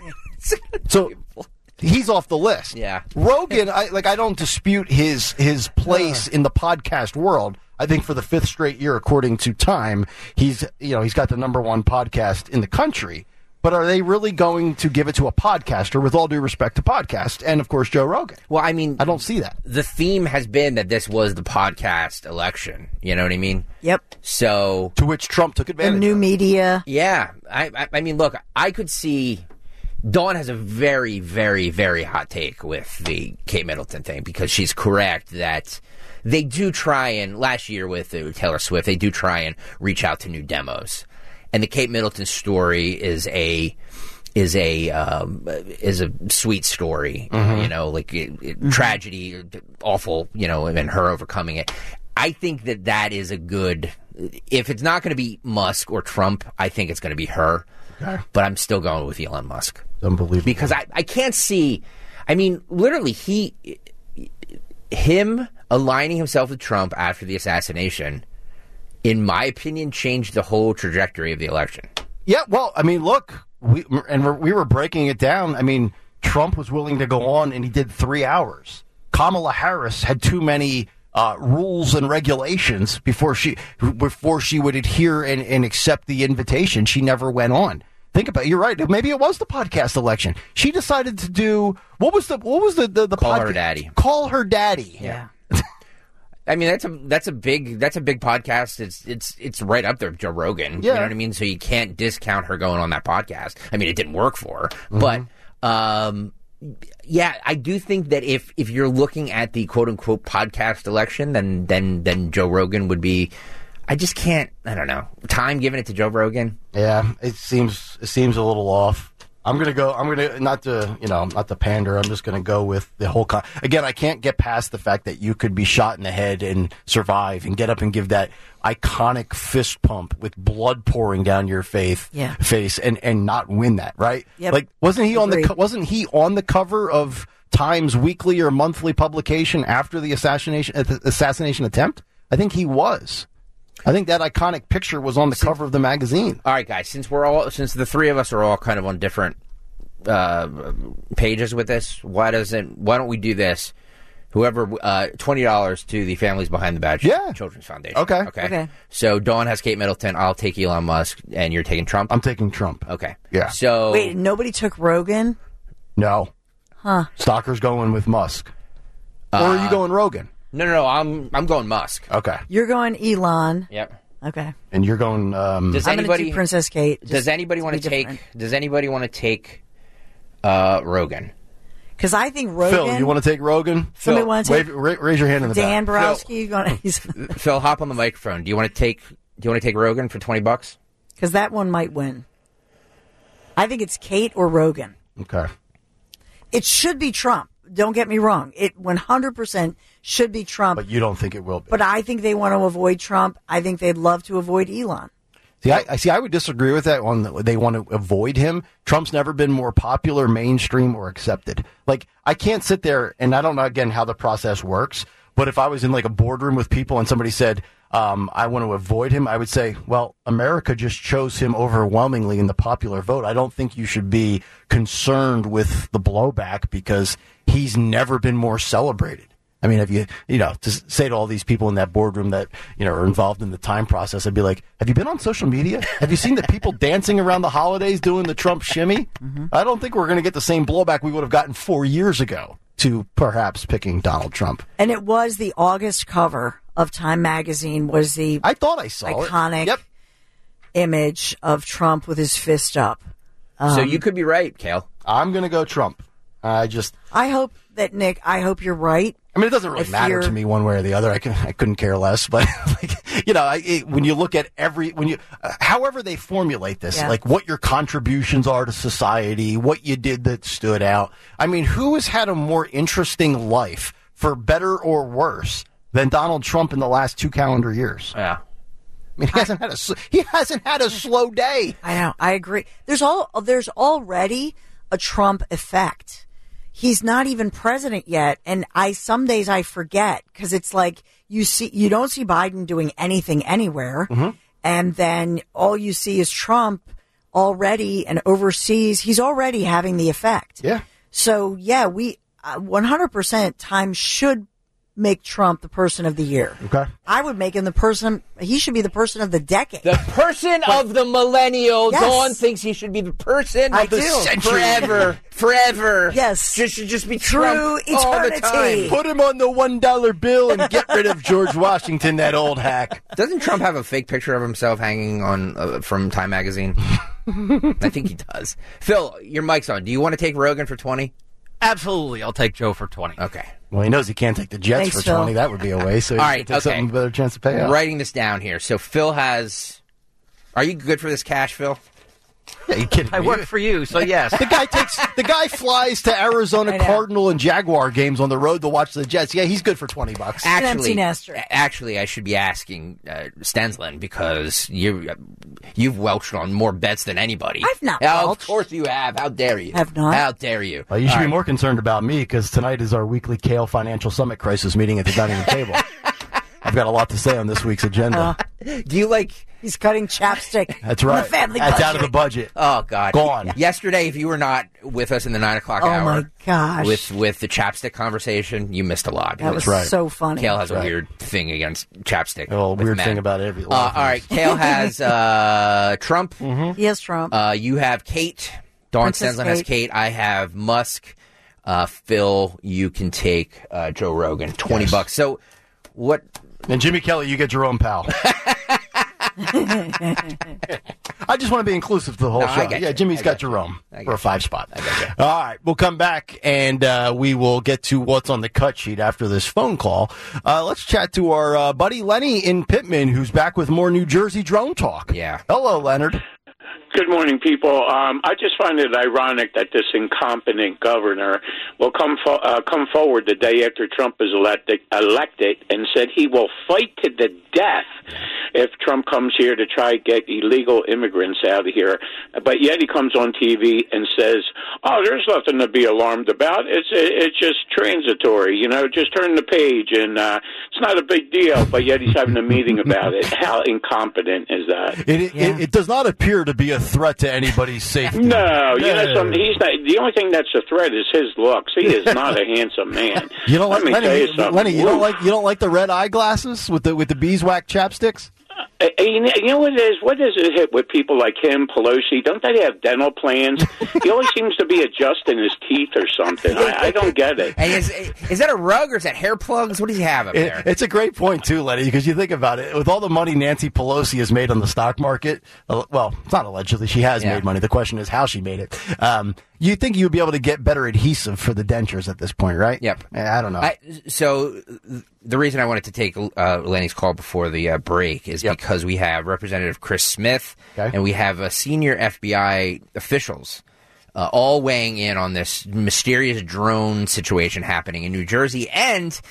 So he's off the list. Yeah. Rogan, I like I don't dispute his his place in the podcast world. I think for the fifth straight year, according to Time, he's you know, he's got the number one podcast in the country. But are they really going to give it to a podcaster, with all due respect to podcast, and of course Joe Rogan? Well, I mean, I don't see that. The theme has been that this was the podcast election. You know what I mean? Yep. So to which Trump took The advantage. new media. Yeah, I, I, I mean, look, I could see. Dawn has a very, very, very hot take with the Kate Middleton thing because she's correct that they do try and last year with uh, Taylor Swift, they do try and reach out to new demos. And the Kate Middleton story is a is a um, is a sweet story, Mhm. you know, like it, it, tragedy, awful, you know, and her overcoming it. I think that that is a good. If it's not going to be Musk or Trump, I think it's going to be her. Okay. But I'm still going with Elon Musk. Unbelievable. Because I, I can't see. I mean, literally, he him aligning himself with Trump after the assassination, in my opinion, changed the whole trajectory of the election. Yeah, well, I mean, look, we and we're, we were breaking it down. I mean, Trump was willing to go on, and he did three hours. Kamala Harris had too many uh, rules and regulations before she before she would adhere and, and accept the invitation. She never went on. Think about it. You're right. Maybe it was the podcast election. She decided to do what was the what was the the, the Call podca- her daddy. Call her daddy. Yeah. I mean, that's a that's a big that's a big podcast. It's it's it's right up there with Joe Rogan. Yeah. You know what I mean? So you can't discount her going on that podcast. I mean, it didn't work for her, Mm-hmm. but um, yeah, I do think that if if you're looking at the quote unquote podcast election, then then then Joe Rogan would be. I just can't. I don't know. Time giving it to Joe Rogan. Yeah, it seems it seems a little off. I'm gonna go. I'm gonna not to you know not to pander. I'm just gonna go with the whole. Con- Again, I can't get past the fact that you could be shot in the head and survive and get up and give that iconic fist pump with blood pouring down your face, Yeah. face, and, and not win that. Right? Yep. Like wasn't he on the Agreed. co- wasn't he on the cover of Time's weekly or monthly publication after the assassination uh, the assassination attempt? I think he was. I think that iconic picture was on the cover of the magazine. All right, guys. Since we're all since the three of us are all kind of on different uh, pages with this, why doesn't why don't we do this? Whoever uh, twenty dollars to the Families Behind the Badge Yeah. Children's Foundation. Okay. okay. Okay. So Dawn has Kate Middleton. I'll take Elon Musk, and you're taking Trump. I'm taking Trump. Okay. Yeah. So Wait, nobody took Rogan? No. Huh. Stalker's going with Musk. or are you going Rogan? no, no, no. I'm I'm going Musk. Okay. You're going Elon. Yep. Okay. And you're going... Um, Does I'm going to anybody do Princess Kate. does anybody want to take Does anybody want to take uh, Rogan? Because I think Rogan... Phil, you want to take Rogan? Somebody Phil, want to take... Wave, ra- raise your hand in the Dan back. Borowski, you going to... Phil, hop on the microphone. Do you want to take Do you want to take Rogan for twenty bucks? Because that one might win. I think it's Kate or Rogan. Okay. It should be Trump. Don't get me wrong. It one hundred percent should be Trump. But you don't think it will be. But I think they want to avoid Trump. I think they'd love to avoid Elon. See, I, I see. I would disagree with that. On the, they want to avoid him. Trump's never been more popular, mainstream, or accepted. Like I can't sit there, and I don't know again how the process works. But if I was in like a boardroom with people and somebody said, um, "I want to avoid him," I would say, "Well, America just chose him overwhelmingly in the popular vote. I don't think you should be concerned with the blowback because he's never been more celebrated." I mean, have you, you know, to say to all these people in that boardroom that, you know, are involved in the time process, I'd be like, have you been on social media? Have you seen the people dancing around the holidays doing the Trump shimmy? Mm-hmm. I don't think we're going to get the same blowback we would have gotten four years ago to perhaps picking Donald Trump. And it was the August cover of Time Magazine was the I thought I saw iconic Yep. image of Trump with his fist up. Um, so you could be right, Kale. I'm going to go Trump. I just. I hope that, Nick, I hope you're right. I mean, it doesn't really If matter you're- to me one way or the other. I, can, I couldn't care less. But, like, you know, I, it, when you look at every, when you, uh, however they formulate this, Yeah. like what your contributions are to society, what you did that stood out. I mean, who has had a more interesting life, for better or worse, than Donald Trump in the last two calendar years? Yeah. I mean, he hasn't had a s- he hasn't had a slow day. I know. I agree. There's all there's already a Trump effect. He's not even president yet, and I some days I forget because it's like you see you don't see Biden doing anything anywhere, Mm-hmm. and then all you see is Trump already and overseas. He's already having the effect. Yeah. So yeah, we uh, one hundred percent time should make Trump the person of the year. Okay. I would make him the person. He should be the person of the decade. The person of the millennial. Yes. Dawn thinks he should be the person I of the do. century. Forever. Forever. Yes. Just should just be True Trump all the eternity. time. Put him on the one dollar bill and get rid of George Washington, that old hack. Doesn't Trump have a fake picture of himself hanging on uh, from Time Magazine? I think he does. Phil, your mic's on. Do you want to take Rogan for twenty? Absolutely. I'll take Joe for twenty. Okay. Well, he knows he can't take the Jets Thanks, for Phil. twenty. That would be a waste. So he All should right, take okay. something with a better chance to pay out. Writing this down here. So Phil has. Are you good for this cash, Phil? Yeah, you kidding I me? work for you, so yes. The guy takes the guy flies to Arizona I know. Cardinal and Jaguar games on the road to watch the Jets. Yeah, he's good for twenty bucks. An empty Actually, nester. actually, I should be asking uh, Stensland because you you've welched on more bets than anybody. I've not Oh, of welched. course you have. How dare you? Have not. How dare you? Well, you should All be right. more concerned about me because tonight is our weekly Kale Financial Summit Crisis meeting at the dining room table. I've got a lot to say on this week's agenda. Do you like? He's cutting chapstick. That's on right. The family That's budget. out of the budget. Oh God, Gone. Yesterday, if you were not with us in the nine o'clock Oh hour, my gosh. with with the chapstick conversation, you missed a lot. That was right. so funny. Kale has a Right. weird thing against chapstick. Oh, with weird men. thing about every. Uh, all right, Kale has uh, Trump. He has Trump. Uh, you have Kate. Dawn Princess Stensland has Kate. Kate. I have Musk. Uh, Phil, you can take uh, Joe Rogan. Twenty Yes. bucks. So, what? And Jimmy Kelly, you get Jerome Powell. I just want to be inclusive to the whole No, I show. get Yeah, you. Jimmy's I got get you. Jerome I get for a you. five spot. I get you. All right, we'll come back and uh, we will get to what's on the cut sheet after this phone call. Uh, let's chat to our uh, buddy Lenny in Pittman, who's back with more New Jersey drone talk. Yeah. Hello, Leonard. Good morning, people. Um, I just find it ironic that this incompetent governor will come fo- uh, come forward the day after Trump is elected, elected and said he will fight to the death if Trump comes here to try to get illegal immigrants out of here. But yet he comes on T V and says, "Oh, there's nothing to be alarmed about. It's it's just transitory. You know, just turn the page, and uh, it's not a big deal." But yet he's having a meeting about it. How incompetent is that? It, it, it, it does not appear to be a threat to anybody's safety. No, you know No. something. He's not. The only thing that's a threat is his looks. He is not a handsome man. You don't like Let me tell Lenny, you something. Lenny, you don't Oof. like you don't like the red eyeglasses with the with the beeswax chapsticks? Uh, You know you know what it is? What is it hit with people like him, Pelosi? Don't they have dental plans? He always seems to be adjusting his teeth or something. I, I don't get it. And is is that a rug or is that hair plugs? What does he have up It, there? it's a great point too, Lenny, because you think about it. With all the money Nancy Pelosi has made on the stock market, uh, well, it's not allegedly, she has Yeah. made money. The question is how she made it. Um, you think you'd be able to get better adhesive for the dentures at this point, right? Yep. I don't know. I, so th- the reason I wanted to take uh, Lenny's call before the uh, break is Yep. because we have Representative Chris Smith Okay. and we have uh, senior F B I officials uh, all weighing in on this mysterious drone situation happening in New Jersey and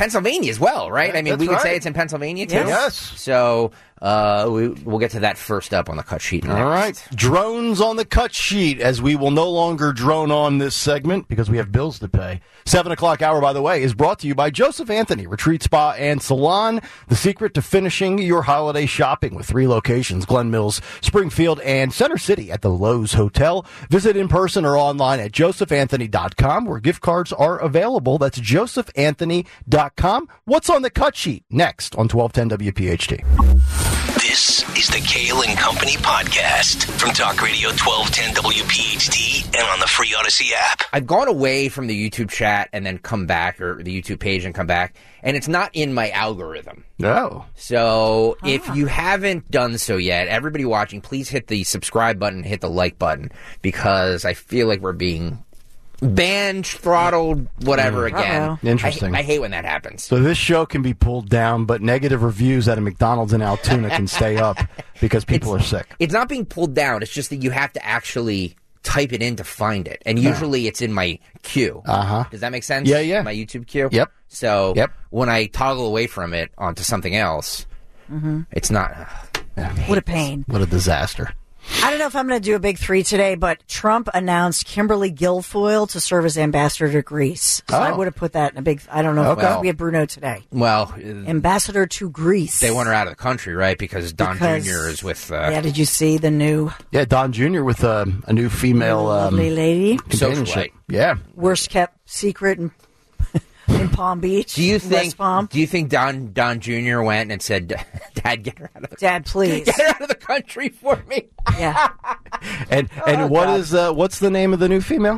Pennsylvania as well, right? Yeah, I mean, that's we could right. say it's in Pennsylvania too. Yes. So uh, we, we'll get to that first up on the cut sheet. Next. All right. Drones on the cut sheet, as we will no longer drone on this segment because we have bills to pay. Seven o'clock hour, by the way, is brought to you by Joseph Anthony Retreat Spa and Salon. The secret to finishing your holiday shopping with three locations: Glen Mills, Springfield, and Center City at the Lowe's Hotel. Visit in person or online at joseph anthony dot com, where gift cards are available. That's joseph anthony dot com. What's on the cut sheet? Next on twelve ten W P H T. This is the Kale and Company podcast from Talk Radio twelve ten W P H T and on the free Odyssey app. I've gone away from the YouTube chat and then come back, or the YouTube page and come back, and it's not in my algorithm. No. So Ah. if you haven't done so yet, everybody watching, please hit the subscribe button, hit the like button, because I feel like we're being banned, throttled, whatever Mm. again. Uh-oh. Interesting. I, I hate when that happens. So this show can be pulled down, but negative reviews at a McDonald's in Altoona can stay up because people are sick. It's not being pulled down. It's just that you have to actually type it in to find it. And usually it's in my queue. Uh-huh. Does that make sense? Yeah, yeah. My YouTube queue? Yep. So Yep. when I toggle away from it onto something else, Mhm. it's not... What a pain. What a disaster. I don't know if I'm going to do a big three today, but Trump announced Kimberly Guilfoyle to serve as ambassador to Greece. So Oh. I would have put that in a big. I don't know. Okay. If we have Bruno today. Well, Ambassador to Greece. they want her out of the country, right? Because Don Because- Junior is with... Uh, Yeah. Did you see the new Yeah, Don Junior with uh, a new female um, lovely lady? companionship. Yeah. Worst kept secret in, in Palm Beach. Do you West think? Palm. Do you think Don Don Junior went and said, "Dad, get her out of the Dad, please get her out of the country for me"? Yeah. And and Oh, what God. is uh, what's the name of the new female?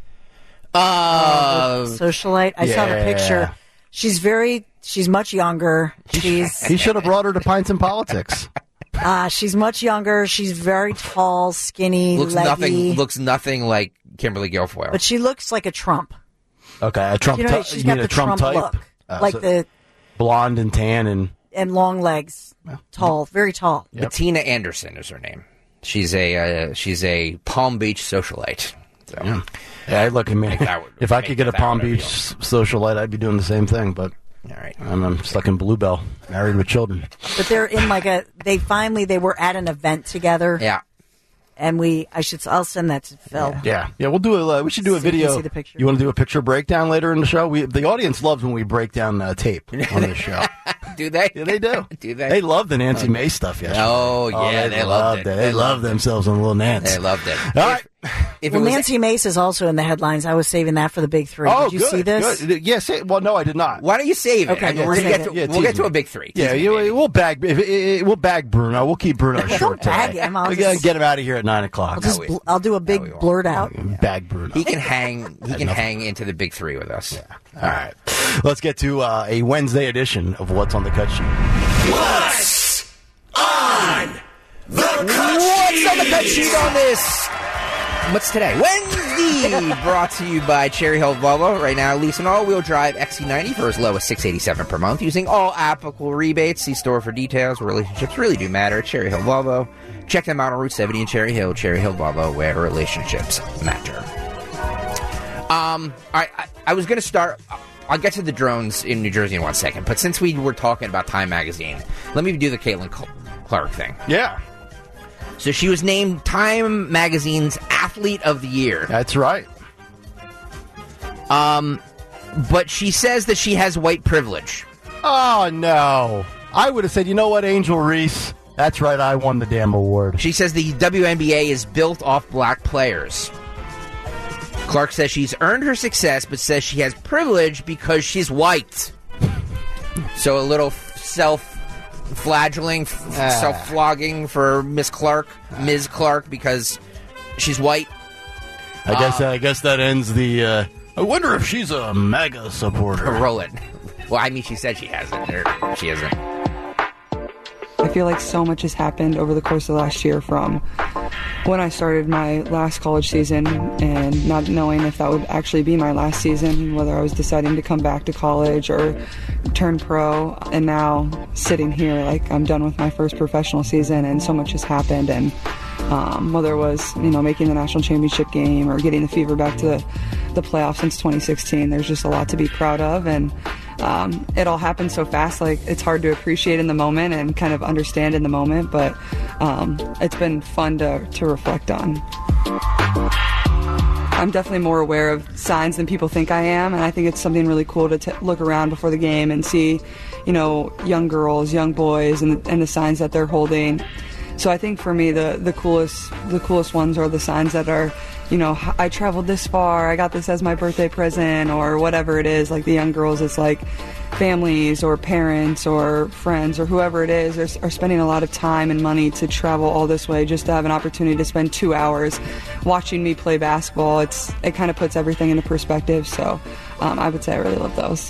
Uh, socialite. I saw the yeah. picture. She's very. She's much younger. She's. He should have brought her to Pints and Politics. Uh, she's much younger. She's very tall, skinny, looks leggy, nothing. Looks nothing like Kimberly Guilfoyle. but she looks like a Trump. Okay, a Trump. You know, ty- she's you got mean the a Trump, Trump type, look, Uh, like so the blonde and tan and and long legs, tall, very tall. Bettina Anderson is her name. She's a uh, she's a Palm Beach socialite. So. yeah. Yeah, I'd look at me. Make that would- If I make could get a that Palm whatever you Beach socialite, I'd be doing the same thing. But all right, I'm, I'm stuck in Bluebell, married with children. But they're in like a. They finally they were at an event together. Yeah. And we, I should, I'll send that to Phil. Yeah, yeah, we'll do a. Uh, we should do a So you can video. see the picture. You want to do a picture breakdown later in the show? We the audience loves when we break down uh, tape on this show. Do they? Yeah, they do. Do they? They love the Nancy May stuff yesterday. Oh, yeah, they loved it. They, loved themselves on Little Nance. They loved it. All right. If well, it was, Nancy Mace is also in the headlines. I was saving that for the big three. Oh, Did you good, see this? good. Yes. it- well, no, I did not. why don't you save it? Okay, I mean, yeah, we're gonna save get it. to, Yeah, we'll tease get to me. a big three. Yeah, Tease me, you, baby. we'll bag. If, if, we'll bag Bruno. We'll keep Bruno short today. bag him. I'll we gotta just- get him out of here at nine o'clock. I'll just, bl- I'll do a big blurt out. Bag Bruno. He can hang. He can hang into the big three with us. All right. Let's get to uh, a Wednesday edition of What's on the Cut Sheet. What's on the cut What's on the cut sheet on this? What's today? Wednesday. Brought to you by Cherry Hill Volvo. Right now, lease an all-wheel drive X C ninety for as low as six hundred eighty-seven dollars per month, using all applicable rebates. See store for details. Relationships really do matter. Cherry Hill Volvo. Check them out on Route seventy in Cherry Hill. Cherry Hill Volvo, where relationships matter. Um, I, I, I was going to start. I'll get to the drones in New Jersey in one second, but since we were talking about Time Magazine, let me do the Caitlin Clark thing. Yeah. So she was named Time Magazine's Athlete of the Year. That's right. Um, but she says that she has white privilege. Oh, no. I would have said, you know what, Angel Reese? That's right, I won the damn award. She says the W N B A is built off black players. Clark says she's earned her success, but says she has privilege because she's white. So a little self-flagellating, Ah. self-flogging for Miss Clark, Miz Clark, because she's white. I guess Uh, I guess that ends the. Uh, I wonder if she's a MAGA supporter. Roll it. Well, I mean, she said she hasn't. Or she isn't. I feel like so much has happened over the course of last year, from when I started my last college season and not knowing if that would actually be my last season, whether I was deciding to come back to college or turn pro, and now sitting here like I'm done with my first professional season, and so much has happened. And um, whether it was, you know, making the national championship game or getting the Fever back to the, the playoffs since twenty sixteen, there's just a lot to be proud of. And um, it all happened so fast. Like, it's hard to appreciate in the moment and kind of understand in the moment, but um, it's been fun to, to reflect on. I'm definitely more aware of signs than people think I am, and I think it's something really cool to t- look around before the game and see, you know, young girls, young boys, and, and the signs that they're holding. So I think for me, the, the coolest the coolest ones are the signs that are, you know, I traveled this far, I got this as my birthday present, or whatever it is. Like the young girls, it's like families or parents or friends or whoever it is are, are spending a lot of time and money to travel all this way just to have an opportunity to spend two hours watching me play basketball. It's it kind of puts everything into perspective. So um, I would say I really love those.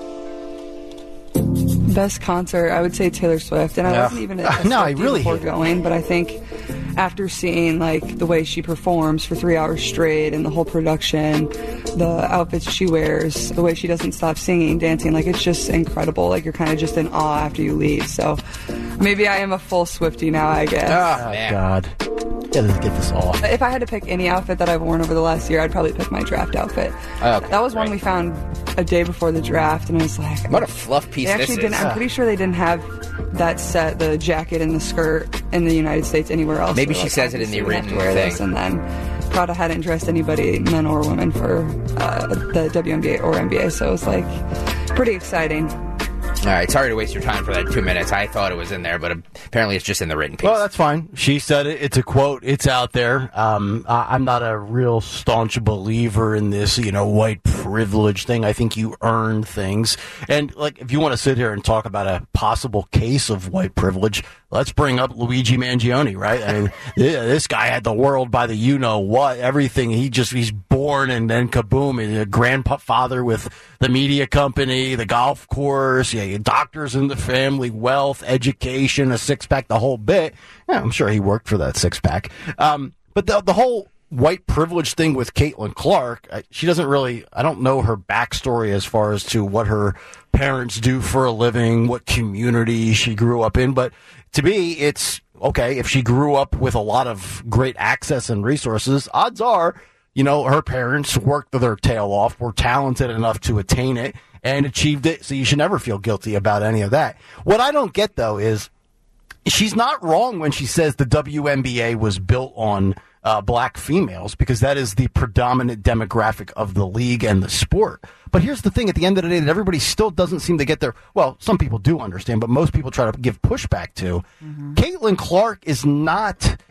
Best concert, I would say Taylor Swift, and I Yeah. wasn't even a, a No, I Swiftie really before hate it. going, but I think after seeing like the way she performs for three hours straight and the whole production, the outfits she wears, the way she doesn't stop singing, dancing, like it's just incredible. Like you're kind of just in awe after you leave. So maybe I am a full Swiftie now, I guess. Oh, God. Yeah, let's get this off. If I had to pick any outfit that I've worn over the last year, I'd probably pick my draft outfit. Oh, okay, that was one we found a day before the draft, and I was like, What a fluff piece They actually this didn't. is. I'm pretty sure they didn't have that set, the jacket and the skirt, in the United States anywhere else. Maybe So, she like, says it in the obviously we have written to wear thing. this, and then Prada hadn't dressed anybody, men or women, for uh, the W N B A or N B A. So it was like pretty exciting. All right, sorry to waste your time for that two minutes. I thought it was in there, but apparently it's just in the written piece. Well, that's fine. She said it. It's a quote. It's out there. Um, I, I'm not a real staunch believer in this, you know, white privilege thing. I think you earn things. And, like, if you want to sit here and talk about a possible case of white privilege, let's bring up Luigi Mangione, right? I mean, yeah, this guy had the world by the you-know-what, everything. He just, he's born and then kaboom, and a grandfather with the media company, the golf course, yeah, doctors in the family, wealth, education, a six-pack, the whole bit. Yeah, I'm sure he worked for that six-pack. Um, but the, the whole white privilege thing with Caitlin Clark, I, she doesn't really, I don't know her backstory as far as to what her parents do for a living, what community she grew up in, but to me, it's okay, if she grew up with a lot of great access and resources, odds are, you know, her parents worked their tail off, were talented enough to attain it, and achieved it, so you should never feel guilty about any of that. What I don't get, though, is she's not wrong when she says the W N B A was built on uh, black females, because that is the predominant demographic of the league and the sport. But here's the thing, at the end of the day, that everybody still doesn't seem to get their, well, some people do understand, but most people try to give pushback to. Mm-hmm. Caitlin Clark is not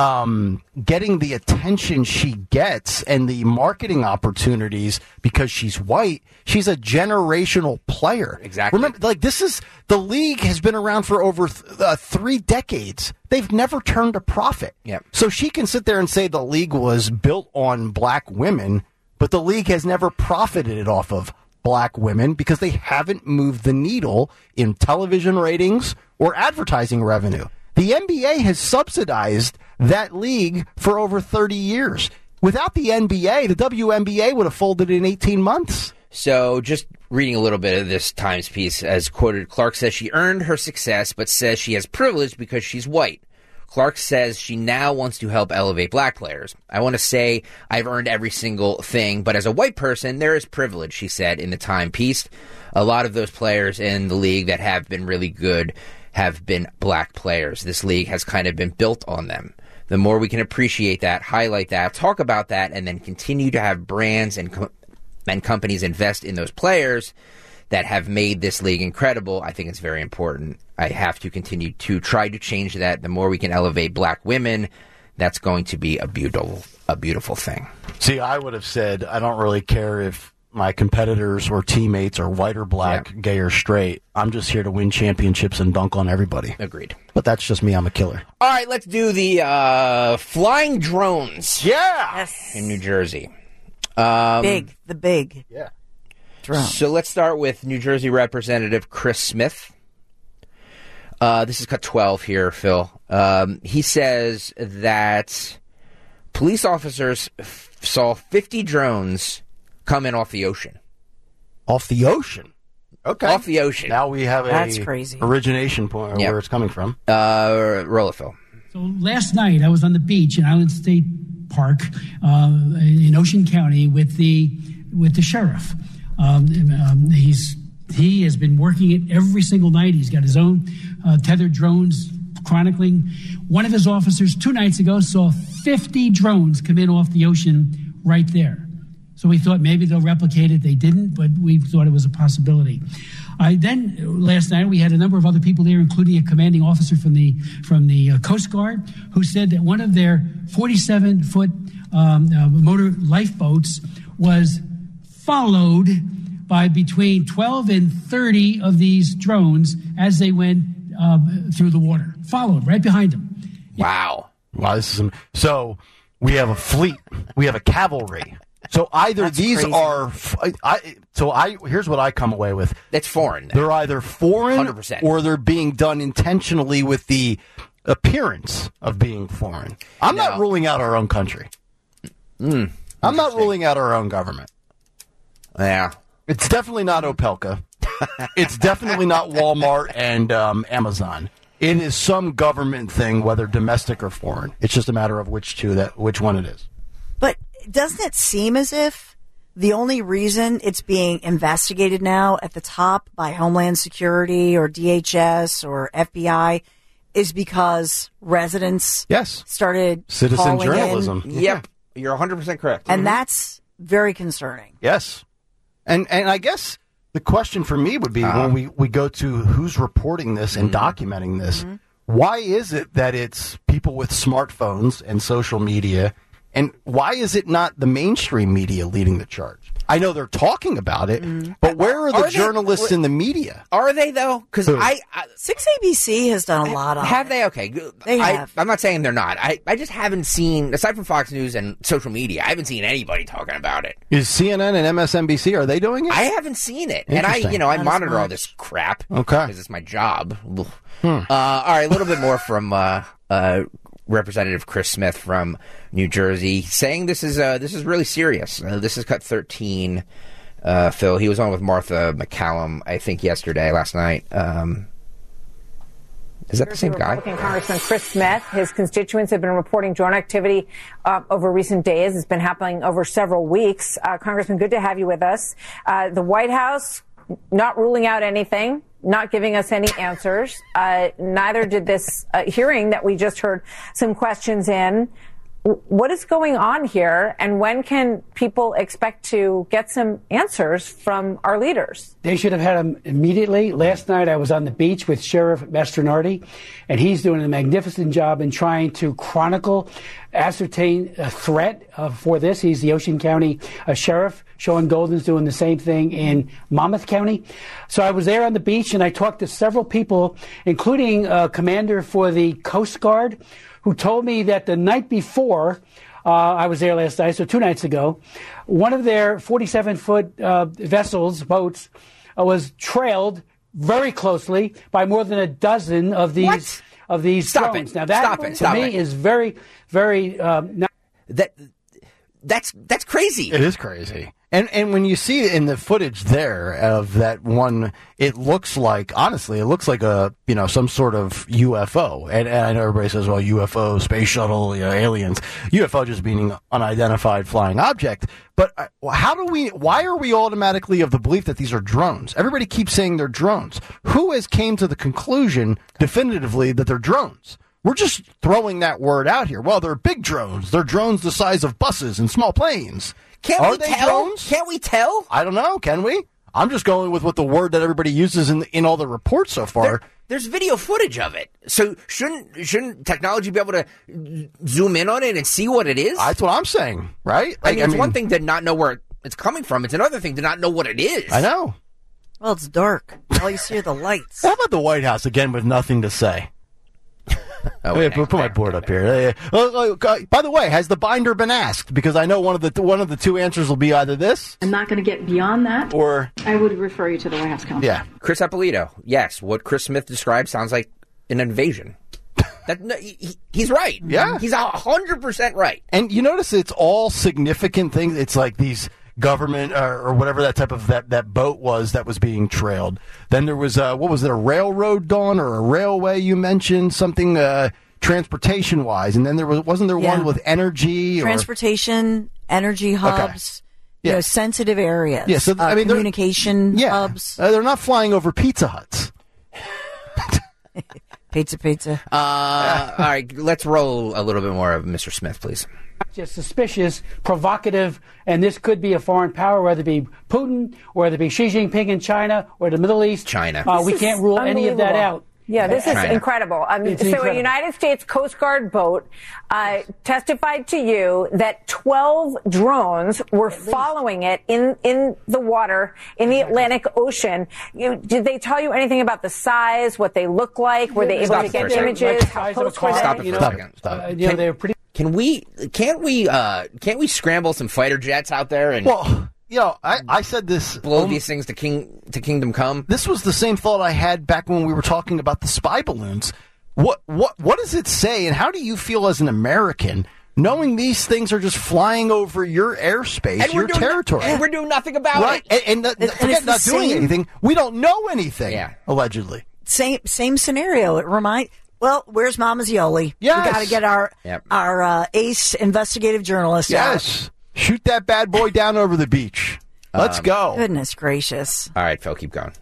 um, getting the attention she gets and the marketing opportunities because she's white. She's a generational player. Exactly. Remember, like, this is, the league has been around for over th- uh, three decades. They've never turned a profit. Yep. So she can sit there and say the league was built on black women, but the league has never profited off of black women because they haven't moved the needle in television ratings or advertising revenue. The N B A has subsidized that league for over thirty years. Without the N B A, the W N B A would have folded in eighteen months. So just reading a little bit of this Times piece, as quoted, Clark says she earned her success, but says she has privilege because she's white. Clark says she now wants to help elevate black players. I want to say I've earned every single thing, but as a white person, there is privilege, she said in the Time piece. A lot of those players in the league that have been really good have been black players. This league has kind of been built on them. The more we can appreciate that, highlight that, talk about that, and then continue to have brands and co- and companies invest in those players that have made this league incredible, I think it's very important. I have to continue to try to change that. The more we can elevate black women, that's going to be a beautiful, a beautiful thing. See, I would have said, I don't really care if my competitors or teammates are white or black, yeah. gay or straight. I'm just here to win championships and dunk on everybody. Agreed. But that's just me. I'm a killer. All right, let's do the uh, flying drones. Yeah. Yes. In New Jersey. Um, big. The big. Yeah. Drone. So let's start with New Jersey Representative Chris Smith. Uh, this is cut twelve here, Phil. Um, he says that police officers f- saw fifty drones come in off the ocean. Off the ocean? Okay. Off the ocean. Now we have a That's crazy. origination point Yep. where it's coming from. Uh, roll it, Phil. So last night I was on the beach in Island State Park uh, in Ocean County with the with the sheriff. Um, um, he's He has been working it every single night. He's got his own uh, tethered drones chronicling. One of his officers two nights ago saw fifty drones come in off the ocean right there. So we thought maybe they'll replicate it. They didn't, but we thought it was a possibility. I then last night we had a number of other people there, including a commanding officer from the from the uh, Coast Guard, who said that one of their forty-seven foot um, uh, motor lifeboats was followed by between twelve and thirty of these drones as they went um, through the water, followed right behind them. Wow. Wow, this is some, so we have a fleet, we have a cavalry. So either That's these crazy. are, I, so I here's what I come away with. That's foreign. They're either foreign one hundred percent. or they're being done intentionally with the appearance of being foreign. I'm No. not ruling out our own country. Mm, I'm not ruling out our own government. Yeah. It's definitely not Opelka. It's definitely not Walmart and um, Amazon. It is some government thing, whether domestic or foreign. It's just a matter of which two that which one it is. But doesn't it seem as if the only reason it's being investigated now at the top by Homeland Security or D H S or F B I is because residents yes. started Citizen calling journalism. in? Yep. You're one hundred percent correct. And that's very concerning. Yes. And and I guess the question for me would be Uh-huh. when we, we go to who's reporting this and Mm-hmm. documenting this, why is it that it's people with smartphones and social media, and why is it not the mainstream media leading the charge? I know they're talking about it, but where are the Are they- journalists in the media? Are they, though? Because Who? I, I... six A B C has done a lot on Have it. they? Okay. good. They I, have. I'm not saying they're not. I, I just haven't seen, aside from Fox News and social media, I haven't seen anybody talking about it. Is C N N and M S N B C, are they doing it? I haven't seen it. And I, Interesting. you know, I Not as monitor all much. this crap. Okay. Because it's my job. Ugh. Hmm. Uh, all right, a little bit more from uh, uh, Representative Chris Smith from New Jersey, saying this is uh, this is really serious. Uh, this is cut thirteen. Uh, Phil, he was on with Martha McCallum, I think, yesterday, last night. Um, is that the same guy? Republican Congressman Chris Smith. His constituents have been reporting drone activity uh, over recent days. It's been happening over several weeks. Uh, Congressman, good to have you with us. Uh, the White House not ruling out anything, not giving us any answers. Uh, neither did this uh, hearing that we just heard some questions in. What is going on here, and when can people expect to get some answers from our leaders? They should have had them immediately. Last night I was on the beach with Sheriff Mastronardi, and he's doing a magnificent job in trying to chronicle, ascertain a threat uh, for this. He's the Ocean County uh, Sheriff. Sean Golden's doing the same thing in Monmouth County. So I was there on the beach, and I talked to several people, including a commander for the Coast Guard, who told me that the night before, uh, I was there last night, so two nights ago, one of their forty-seven foot uh, vessels, boats, uh, was trailed very closely by more than a dozen of these What? of these Stop drones. it. Now that Stop it. to Stop me it. is very, very um, not- That that's that's crazy. It is crazy. And and when you see in the footage there of that one, it looks like, honestly, it looks like a, you know, some sort of U F O. And, and I know everybody says, well, U F O, space shuttle, you know, aliens. U F O just meaning unidentified flying object. But uh, how do we, why are we automatically of the belief that these are drones? Everybody keeps saying they're drones. Who has came to the conclusion definitively that they're drones? We're just throwing that word out here. Well, they're big drones. They're drones the size of buses and small planes. Can't Are we they tell? drones? Can't we tell? I don't know. Can we? I'm just going with what the word that everybody uses in in all the reports so far. There, there's video footage of it. So shouldn't shouldn't technology be able to zoom in on it and see what it is? That's what I'm saying, right? I mean, it's one thing to not know where it's coming from. It's another thing to not know what it is. I know. Well, it's dark. All you see are the lights. How about the White House again with nothing to say? Oh, wait, put, put my board up here. Uh, uh, uh, by the way, has the binder been asked? Because I know one of the one of the two answers will be either this. I'm not going to get beyond that. Or I would refer you to the White House counsel. Yeah, Chris Ippolito. Yes, what Chris Smith described sounds like an invasion. That no, he, he's right. Yeah, he's a hundred percent right. And you notice it's all significant things. It's like these government uh, or whatever that type of that, that boat was that was being trailed. Then there was uh, what was it, a railroad, Dawn, or a railway? You mentioned something uh, transportation wise, and then there was wasn't there Yeah. one with energy or Transportation, energy hubs. you know, sensitive areas. Yeah, so, uh, I mean, they're- communication Yeah. hubs. Uh, they're not flying over Pizza Huts. Pizza, pizza. Uh, all right, let's roll a little bit more of Mister Smith, please. Just suspicious, provocative, and this could be a foreign power, whether it be Putin, or whether it be Xi Jinping in China, or the Middle East. China. Uh, This we is can't rule any of that unbelievable. out. Yeah, this is China. incredible. Um, It's so incredible. a United States Coast Guard boat uh, testified to you that twelve drones were following it in, in the water in the Atlantic Ocean. You, did they tell you anything about the size, what they look like? Were they able Stop to it for get a second. images? Like the How size of a close were car, they? Stop it you for know, a second. Stop uh, it. you know, Can- they're pretty. Can we? Can't we? Uh, can't we scramble some fighter jets out there and Well, you know, I, I said this. blow um, these things to king to kingdom come? This was the same thought I had back when we were talking about the spy balloons. What what what does it say, and how do you feel as an American knowing these things are just flying over your airspace, And we're your doing no- territory? and we're doing nothing about right? it. And, and, And forget it's the not doing same- anything. We don't know anything. Yeah. Allegedly. Same same scenario. It remind. Well, where's Mama Zioli? Yes. We got to get our Yep. our uh, ace investigative journalist out. Yes. Shoot that bad boy down over the beach. Let's Um, go. Goodness gracious. All right, Phil, keep going.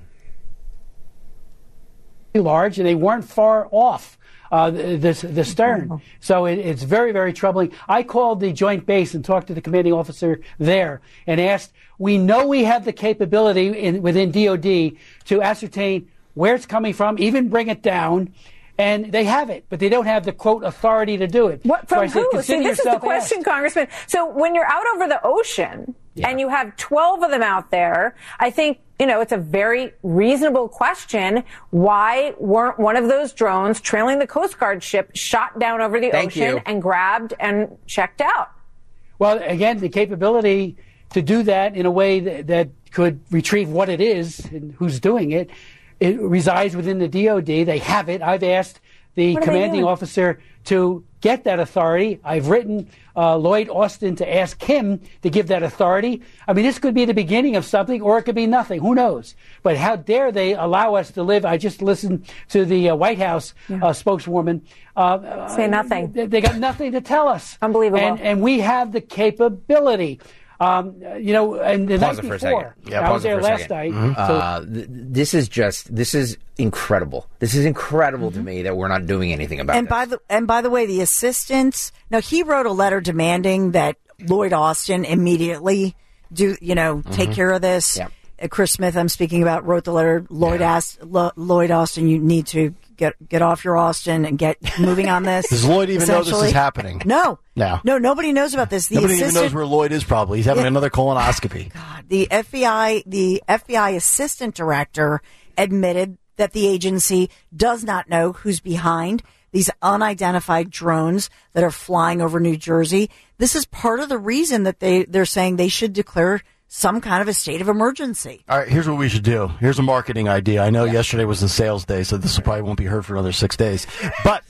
large, and they weren't far off uh, the, the, the stern. So it, it's very, very troubling. I called the Joint Base and talked to the commanding officer there and asked, we know we have the capability in, within D O D to ascertain where it's coming from, even bring it down. And they have it, but they don't have the, quote, authority to do it. What, So from I said, who? consider See, this is the yourself question, asked. Congressman. So when you're out over the ocean and you have twelve of them out there, I think, you know, it's a very reasonable question. Why weren't one of those drones trailing the Coast Guard ship shot down over the Thank ocean you. and grabbed and checked out? Well, again, the capability to do that in a way that, that could retrieve what it is and who's doing it, it resides within the D O D. They have it. I've asked the What are they commanding doing? officer to get that authority. I've written uh, Lloyd Austin to ask him to give that authority. I mean, this could be the beginning of something, or it could be nothing. Who knows? But how dare they allow us to live? I just listened to the uh, White House uh, spokeswoman. Uh, Say nothing. They, they got nothing to tell us. Unbelievable. And, and we have the capability. Um, you know, and the Pause night it for a before, second. Yeah, I pause was it there for a last second. night. So Uh, th- this is just this is incredible. This is incredible to me that we're not doing anything about And this. by the and by the way, the assistant. Now he wrote a letter demanding that Lloyd Austin immediately do you know take Mhm. care of this. Yeah. Uh, Chris Smith, I'm speaking about, wrote the letter. Lloyd asked Lo- Lloyd Austin, you need to get get off your Austin and get moving on this. Does Lloyd even know this essentially. is happening? No, No. no, nobody knows about this. The Nobody even assistant, knows where Lloyd is. Probably he's having Yeah. another colonoscopy. the F B I, the F B I assistant director admitted that the agency does not know who's behind these unidentified drones that are flying over New Jersey. This is part of the reason that they, they're saying they should declare some kind of a state of emergency. All right, here's what we should do. Here's a marketing idea. I know yesterday was the sales day, so this will probably won't be heard for another six days. But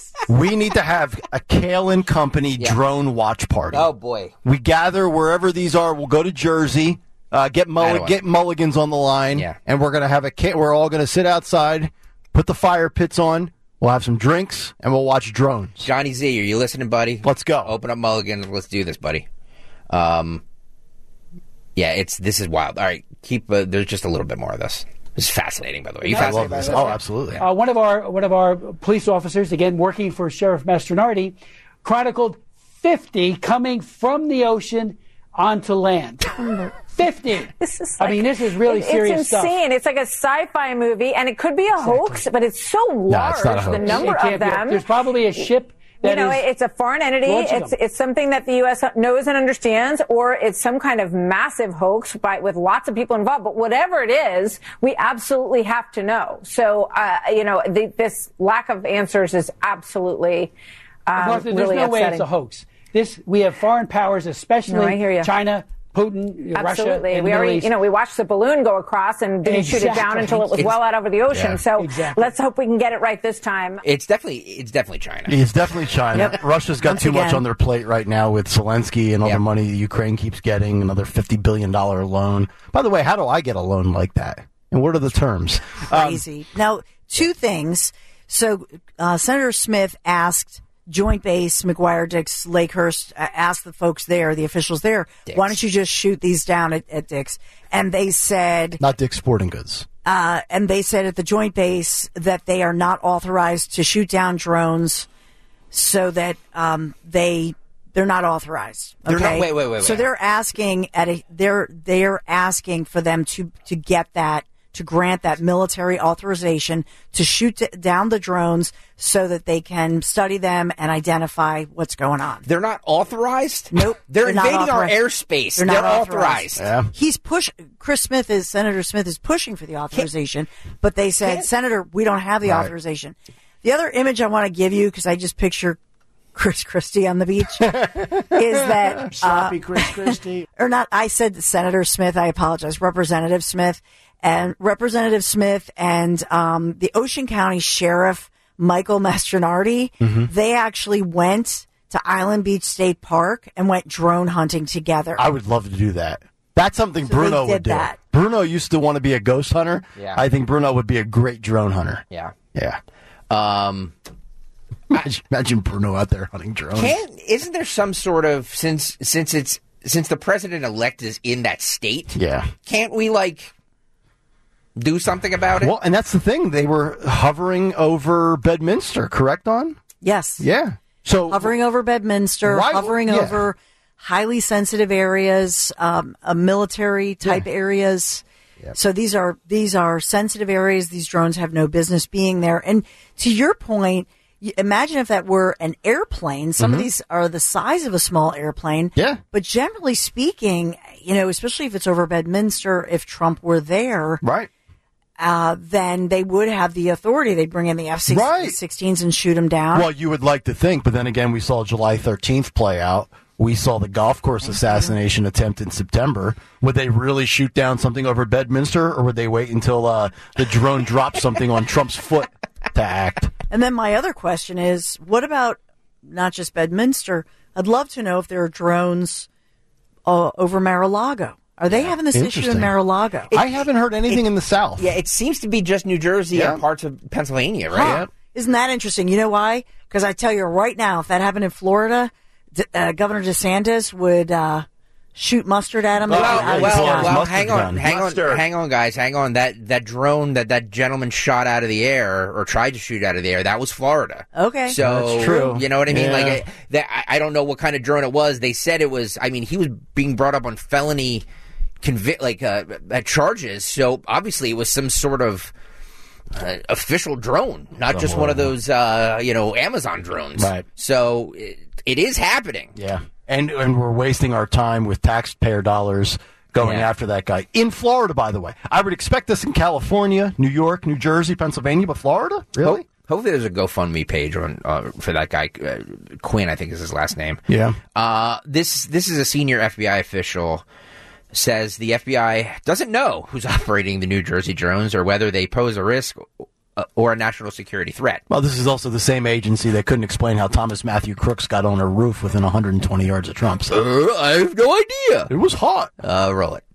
we need to have a Kale and Company drone watch party. Oh boy! We gather wherever these are. We'll go to Jersey, uh, get Right Mull- away. get Mulligans on the line, Yeah. and we're gonna have a. Ca- we're all gonna sit outside, put the fire pits on. We'll have some drinks, and we'll watch drones. Johnny Z, are you listening, buddy? Let's go. Open up Mulligan. Let's do this, buddy. Um, yeah, it's this is wild. All right, keep. Uh, there's just a little bit more of this. This is fascinating, by the way. You I fascinated love by this. this? Oh, absolutely. Uh, one of our one of our police officers, again working for Sheriff Mastronardi, chronicled fifty coming from the ocean onto land. fifty. This is I mean, this is really it- serious It's stuff. insane. It's like a sci-fi movie, and it could be a hoax, but it's so large. it's not a The hoax. number It can't of be a- them. there's probably a ship that you know, is it's a foreign entity. launching It's them. it's something that the U S knows and understands, or it's some kind of massive hoax by with lots of people involved. But whatever it is, we absolutely have to know. So, uh, you know, the, this lack of answers is absolutely um, Martha, there's really no way upsetting. it's a hoax. This we have foreign powers, especially No, I hear ya. China, Putin, Russia, Absolutely. and we the Middle already, East. you know, we watched the balloon go across and didn't shoot it down Exactly. until it was It's- well out over the ocean. Yeah. So Exactly. let's hope we can get it right this time. It's definitely it's definitely China. It's definitely China. Yep. Russia's got Once too much again. on their plate right now with Zelensky and all Yep. the money Ukraine keeps getting, another fifty billion dollars loan. By the way, how do I get a loan like that? And what are the terms? Um, Crazy. Now, two things. So, uh, Senator Smith asked Joint Base, McGuire, Dix, Lakehurst, uh, asked the folks there, the officials there, Dix. why don't you just shoot these down at, at Dix? And they said... Not Dick's Sporting Goods. Uh, and they said at the Joint Base that they are not authorized to shoot down drones, so that um, they they're not authorized. Okay? They're not- wait, wait, wait, So wait. they're asking at a they're they're asking for them to to get that to grant that military authorization to shoot d- down the drones so that they can study them and identify what's going on. They're not authorized? Nope. They're not invading our authorized. airspace. They're They're, not authorized. He's push. Chris Smith is Senator Smith is pushing for the authorization, but they said, Can't- Senator, we don't have the Right. authorization. The other image I want to give you, because I just picture Chris Christie on the beach, is that Sloppy uh, Chris Christie. or not? I said Senator Smith. I apologize, Representative Smith, and Representative Smith and um, the Ocean County Sheriff Michael Mastronardi. Mm-hmm. They actually went to Island Beach State Park and went drone hunting together. I would love to do that. That's something So Bruno they would did do. that. Bruno used to want to be a ghost hunter. Yeah. I think Bruno would be a great drone hunter. Yeah. Yeah. Um, imagine, imagine Bruno out there hunting drones. Can't, isn't there some sort of, since since it's since the president-elect is in that state, Yeah. can't we, like, do something about it? Well, and that's the thing. They were hovering over Bedminster, correct, on? Yes. Yeah. So hovering over Bedminster, Why- hovering yeah. over highly sensitive areas, um, uh, military type areas. So these are these are sensitive areas. These drones have no business being there. And to your point, you, imagine if that were an airplane. Some Mhm. of these are the size of a small airplane. Yeah. But generally speaking, you know, especially if it's over Bedminster, if Trump were there, right. Uh, then they would have the authority. They'd bring in the F sixteens and shoot them down. Well, you would like to think, but then again, we saw July thirteenth play out. We saw the golf course assassination attempt in September. Would they really shoot down something over Bedminster, or would they wait until uh, the drone drops something on Trump's foot to act? And then my other question is, what about not just Bedminster? I'd love to know if there are drones uh, over Mar-a-Lago. Are they having this issue in Interesting. Mar-a-Lago? I haven't heard anything in the South. Yeah, it seems to be just New Jersey Yeah. and parts of Pennsylvania, Huh. right? Isn't that interesting? You know why? Because I tell you right now, if that happened in Florida, D- uh, Governor DeSantis would uh, shoot mustard at him. Well, out of well, the well, sky. well, hang on, hang on, hang on, guys, hang on. That that drone that that gentleman shot out of the air or tried to shoot out of the air, that was Florida. Okay, So That's true. you know what I mean? Yeah. Like I, that, I, I don't know what kind of drone it was. They said it was. I mean, he was being brought up on felony convict like uh, uh, charges. So obviously, it was some sort of uh, official drone, not just one of those uh, you know Amazon drones. Right. So it, it is happening. Yeah. And and we're wasting our time with taxpayer dollars going Yeah. after that guy. In Florida, by the way. I would expect this in California, New York, New Jersey, Pennsylvania, but Florida? Really? Ho- hopefully, there's a GoFundMe page on uh, for that guy. Uh, Quinn, I think is his last name. Yeah. Uh, this this is a senior F B I official. Says the F B I doesn't know who's operating the New Jersey drones or whether they pose a risk uh, or a national security threat. Well, this is also the same agency that couldn't explain how Thomas Matthew Crooks got on a roof within one hundred twenty yards of Trump. So. Uh, I have no idea. It was hot. Uh, roll it.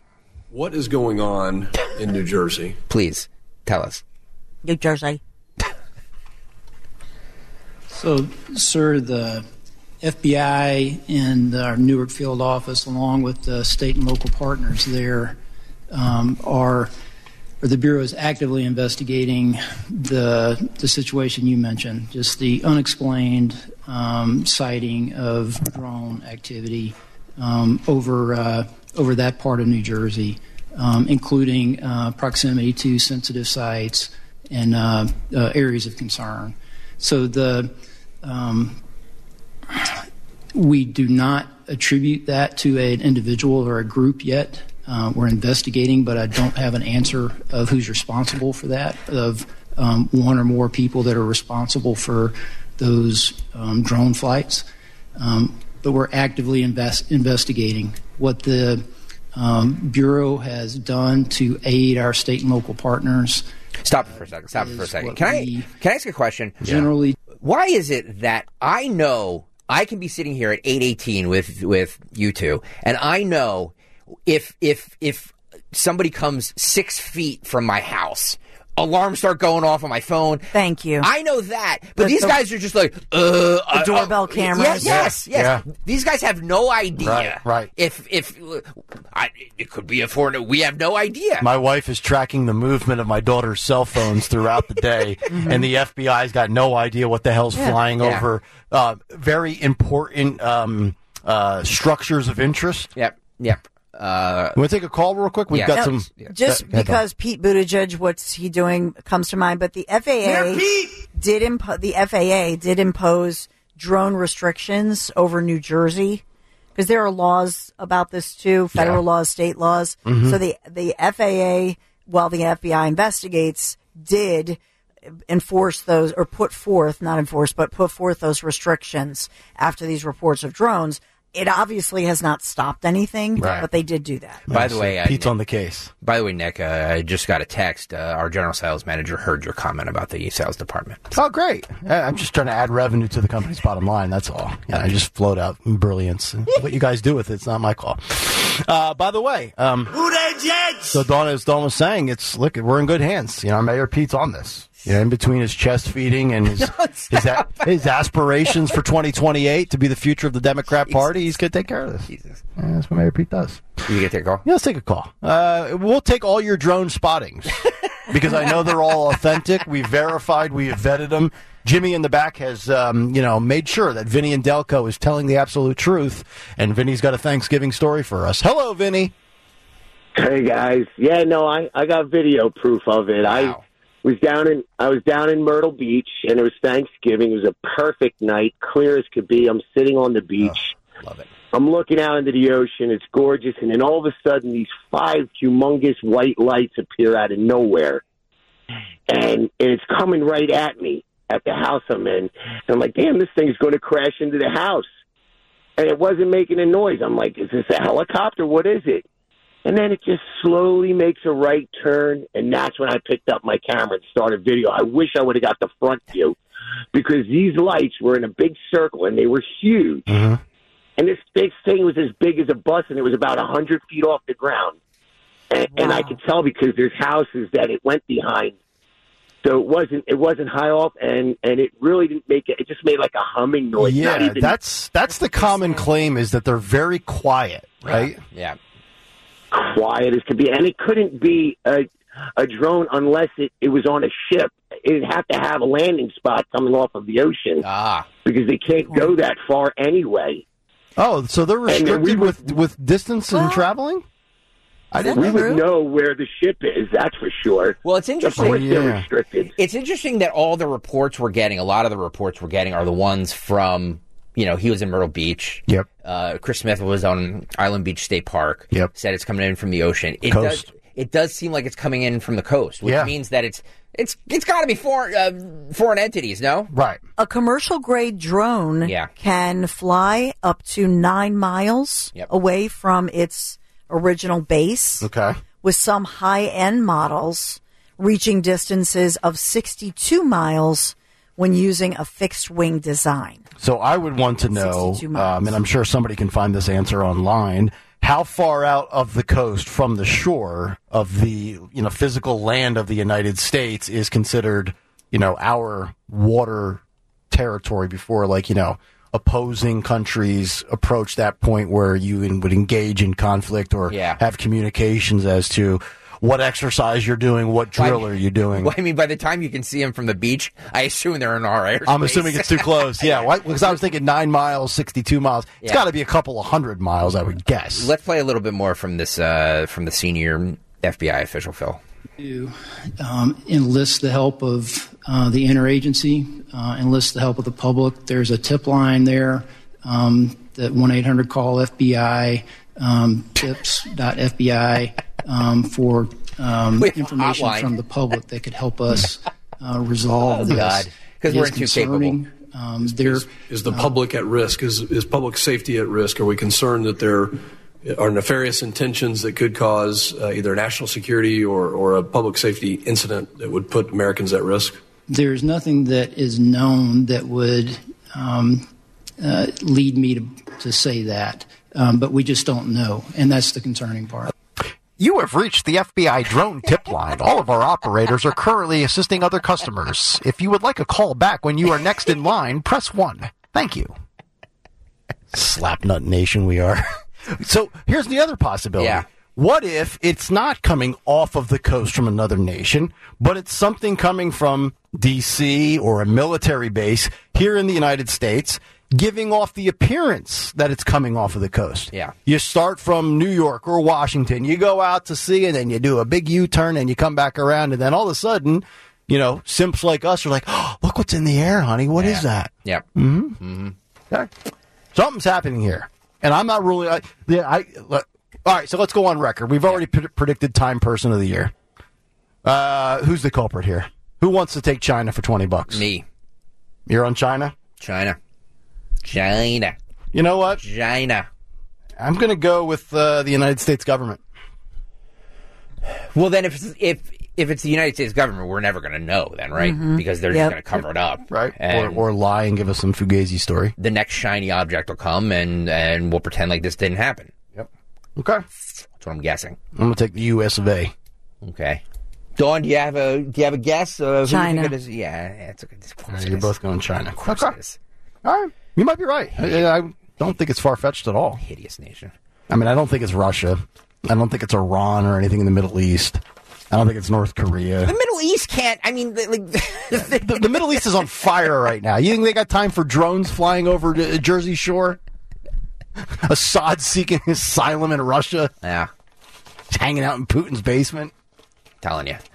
What is going on in New Jersey? Please tell us. New Jersey. So, sir, the F B I and our Newark field office, along with the state and local partners there, um, are, or the Bureau is actively investigating the the situation you mentioned, just the unexplained um, sighting of drone activity um, over uh, over that part of New Jersey, um, including uh, proximity to sensitive sites and uh, uh, areas of concern. So the um, we do not attribute that to an individual or a group yet. Uh, we're investigating, but I don't have an answer of who's responsible for that, of um, one or more people that are responsible for those um, drone flights. Um, but we're actively invest- investigating what the um, Bureau has done to aid our state and local partners. Stop it for a second. Stop it for a second. Can I can I ask a question? Generally, why is it that I know I can be sitting here at eight eighteen with with you two, and I know if if if somebody comes six feet from my house, alarms start going off on my phone. Thank you. I know that, but The- these the- guys are just like, uh, The uh, doorbell uh, cameras. Yes, yes, yes. Yeah. These guys have no idea. Right, right. If if I, it could be a foreign, we have no idea. My wife is tracking the movement of my daughter's cell phones throughout the day, and the F B I's got no idea what the hell's Yeah. flying Yeah. over uh, very important um, uh, structures of interest. Yep, yep. Uh, you want to take a call real quick? We've yeah. got No, some. Just Go ahead, because Pete Buttigieg, what's he doing, comes to mind. But the F A A did impo- the F A A did impose drone restrictions over New Jersey because there are laws about this too, federal Yeah. laws, state laws. Mhm. So the the F A A, while the F B I investigates, did enforce those or put forth, not enforce, but put forth those restrictions after these reports of drones. It obviously has not stopped anything, Right. but they did do that. By the way, uh, Pete's on the case. By the way, Nick, uh, I just got a text. Uh, our general sales manager heard your comment about the sales department. Oh, great. Uh, I'm just trying to add revenue to the company's bottom line. That's all. Yeah, I just float out brilliance. And what you guys do with it's not my call. Uh, by the way, um, so Dawn, as Dawn was saying, it's look, we're in good hands. You know, Mayor Pete's on this. You know, in between his chest feeding and his his, a, his aspirations for twenty twenty-eight to be the future of the Democrat Party, he's going to take care of this. Jesus. Yeah, that's what Mayor Pete does. You get that call? Yeah, let's take a call. Uh, we'll take all your drone spottings because I know they're all authentic. We've verified, we have vetted them. Jimmy in the back has, um, you know, made sure that Vinny and Delco is telling the absolute truth, and Vinny's got a Thanksgiving story for us. Hello, Vinny. Hey guys, yeah, no, I, I got video proof of it. I was down in I was down in Myrtle Beach, and it was Thanksgiving. It was a perfect night, clear as could be. I'm sitting on the beach. Oh, love it. I'm looking out into the ocean. It's gorgeous, and then all of a sudden, these five humongous white lights appear out of nowhere, and, and it's coming right at me at the house I'm in. And I'm like, damn, this thing's going to crash into the house, and it wasn't making a noise. I'm like, is this a helicopter? What is it? And then it just slowly makes a right turn, and that's when I picked up my camera and started video. I wish I would have got the front view because these lights were in a big circle, and they were huge. Mm-hmm. And this big thing was as big as a bus, and it was about one hundred feet off the ground. And, and I could tell because there's houses that it went behind. So it wasn't it wasn't high off, and, and it really didn't make it. It just made like a humming noise. Not Yeah, even, that's that's the common claim is that they're very quiet, right? Yeah. quiet as could be, and it couldn't be a a drone unless it, it was on a ship. It'd have to have a landing spot coming off of the ocean ah. because they can't go that far anyway. Oh, so they're And then restricted we with, with distance and traveling? I didn't we know. would know where the ship is, that's for sure. Well, it's interesting. Of course they're Yeah. restricted. It's interesting that all the reports we're getting, a lot of the reports we're getting are the ones from, you know, he was in Myrtle Beach. Yep. Uh, Chris Smith was on Island Beach State Park. Yep. Said it's coming in from the ocean. It Coast. does. It does seem like it's coming in from the coast, which Yeah. means that it's it's it's got to be foreign uh, foreign entities. No. Right. A commercial grade drone Yeah. can fly up to nine miles Yep. away from its original base, Okay. with some high end models reaching distances of sixty-two miles when using a fixed wing design. So I would want to know, sixty-two miles. um, and I'm sure somebody can find this answer online, how far out of the coast from the shore of the, you know, physical land of the United States is considered, you know, our water territory before, like, you know, opposing countries approach that point where you would engage in conflict or Yeah. have communications as to what exercise you're doing, what drill Why- are you doing. Well, I mean, by the time you can see them from the beach, I assume they're in our airspace. I'm assuming it's too close. Yeah, why- because I was thinking nine miles, sixty-two miles. It's Yeah. got to be a couple of hundred miles, I would guess. Let's play a little bit more from this uh, from the senior F B I official, Phil. To um, enlist the help of uh, the interagency, uh, enlist the help of the public. There's a tip line there um, that one eight hundred call F B I, um, tips dot F B I um, for um, We have a information hotline. from the public that could help us uh, resolve Oh, this. God. 'Cause It we're is too concerning. Um, there, Is, is the public at risk? Is is public safety at risk? Are we concerned that there are nefarious intentions that could cause uh, either national security or, or a public safety incident that would put Americans at risk? there's nothing that is known that would um, uh, lead me to, to say that, um, but we just don't know, and that's the concerning part. You have reached the F B I drone tip line. All of our operators are currently assisting other customers. If you would like a call back when you are next in line, press one. Thank you. Slapnut nation we are. So here's the other possibility. Yeah. What if it's not coming off of the coast from another nation, but it's something coming from D C or a military base here in the United States, giving off the appearance that it's coming off of the coast? Yeah. You start from New York or Washington, you go out to sea, and then you do a big U-turn, and you come back around, and then all of a sudden, you know, simps like us are like, oh, look what's in the air, honey. What yeah. is that? Yep. Mm-hmm. Mm-hmm. Okay. Something's happening here, and I'm not ruling. I, yeah, I. Look, all right, so let's go on record. We've already pre- predicted Time Person of the Year. Uh, who's the culprit here? Who wants to take China for twenty bucks? Me. You're on China? China. China. You know what? China. I'm going to go with uh, the United States government. Well, then, if it's, if if it's the United States government, we're never going to know, then, right? Mm-hmm. Because they're Yep. just going to cover it up, right? And Or, or lie and give us some fugazi story. the next shiny object will come, and and we'll pretend like this didn't happen. Yep. Okay. That's what I'm guessing. I'm going to take the U S of A. Okay. Dawn, do you have a do you have a guess? Of who you China. think it is? Yeah, it's okay. Of course Uh, it you're is. both going China. Of course Okay. it is. All right. You might be right. I, I don't think it's far-fetched at all. Hideous nation. I mean, I don't think it's Russia. I don't think it's Iran or anything in the Middle East. I don't think it's North Korea. The Middle East can't. I mean, the, like the, the Middle East is on fire right now. You think they got time for drones flying over to Jersey Shore? Assad seeking asylum in Russia? Yeah. He's hanging out in Putin's basement? Telling you.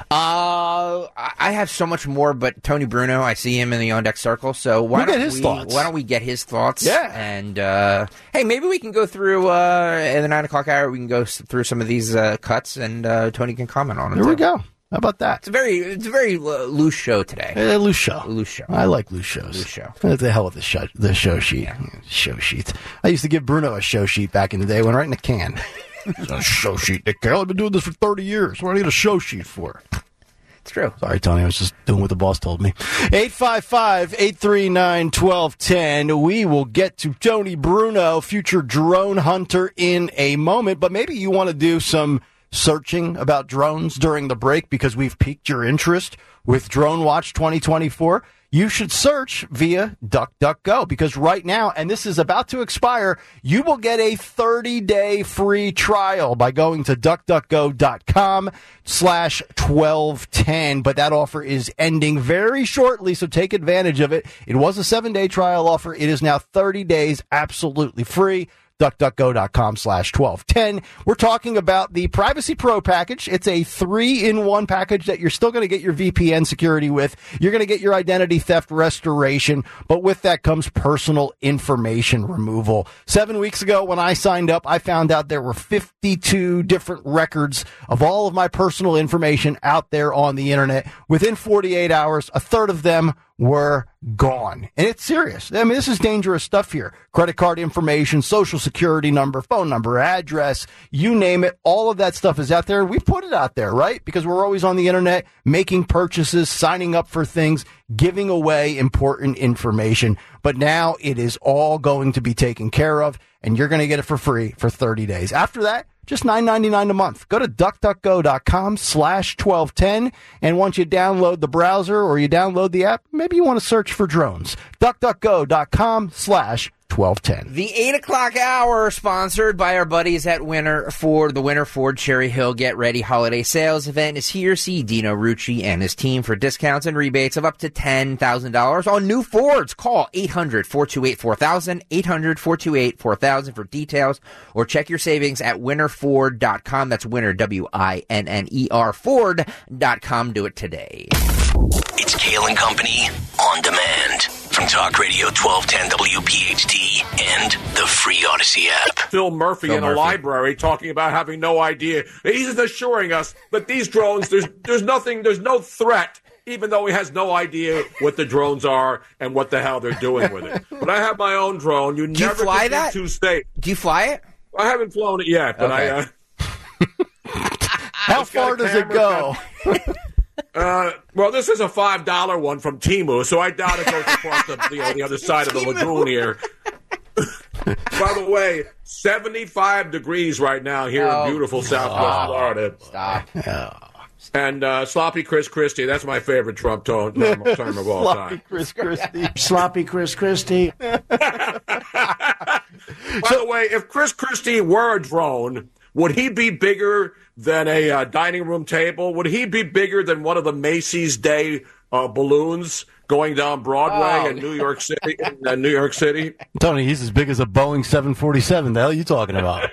Uh, I have so much more, but Tony Bruno, I see him in the on deck circle. So why We'll don't get his we, thoughts. Why don't we get his thoughts? Yeah. And uh, hey, maybe we can go through uh, in the nine o'clock hour. We can go s- through some of these uh, cuts, and uh, Tony can comment on it. There too. we go. How about that? It's a very, it's a very uh, loose show today. Uh, loose show. Loose show. I like loose shows. Loose show. What the hell with the show, the show sheet? Yeah. Show sheet. I used to give Bruno a show sheet back in the day. Went right in the can. A show sheet, Nick Carroll. I've been doing this for thirty years. What do I need a show sheet for? It's true. Sorry, Tony. I was just doing what the boss told me. eight five five, eight three nine, one two one zero. We will get to Tony Bruno, future drone hunter, in a moment. But maybe you want to do some searching about drones during the break because we've piqued your interest with Drone Watch twenty twenty-four. You should search via DuckDuckGo because right now, and this is about to expire, you will get a thirty-day free trial by going to DuckDuckGo.com slash 1210. But that offer is ending very shortly, so take advantage of it. It was a seven-day trial offer. It is now thirty days absolutely free. DuckDuckGo.com slash 1210. We're talking about the Privacy Pro package. It's a three-in-one package that you're still going to get your V P N security with. You're going to get your identity theft restoration, but with that comes personal information removal. Seven weeks ago when I signed up, I found out there were fifty-two different records of all of my personal information out there on the internet. Within forty-eight hours, a third of them were gone. And it's serious. I mean, this is dangerous stuff here. Credit card information, social security number, phone number, address, you name it. All of that stuff is out there. We put it out there, right? Because we're always on the internet making purchases, signing up for things, giving away important information. But now it is all going to be taken care of, and you're going to get it for free for thirty days. After that, just nine ninety-nine a month. Go to DuckDuckGo.com slash 1210, and once you download the browser or you download the app, maybe you want to search for drones. DuckDuckGo.com slash 1210. The eight o'clock hour, sponsored by our buddies at Winter Ford. The Winter Ford Cherry Hill Get Ready Holiday Sales event is here. See Dino Rucci and his team for discounts and rebates of up to ten thousand dollars on new Fords. Call eight hundred, four two eight, four thousand, eight hundred, four two eight, four thousand for details, or check your savings at winter ford dot com. That's Winter, W I N N E R, Ford dot com. Do it today. It's Kale and Company on demand from Talk Radio twelve ten W P H T and the free Odyssey app. Phil Murphy Phil in Murphy. a library talking about having no idea. He's assuring us that these drones, there's there's nothing, there's no threat, even though he has no idea what the drones are and what the hell they're doing with it. But I have my own drone. You Do you never fly can be that? too safe. Do you fly it? I haven't flown it yet, but Okay. I. Uh, How It's got far a does it camera, go? Uh, well, this is a five dollar one from Temu, so I doubt it goes across the, you know, the other side of the lagoon here. By the way, seventy-five degrees right now here Oh, in beautiful Southwest oh, Florida. Stop. And uh, Sloppy Chris Christie, that's my favorite Trump tone, term, term of all Sloppy time. Chris Christie. Sloppy Chris Christie. By the way, if Chris Christie were a drone, would he be bigger than a uh, dining room table? Would he be bigger than one of the Macy's Day uh, balloons going down Broadway Oh. in New York City? In, uh, New York City. Tony, he's as big as a Boeing seven forty-seven. The hell are you talking about?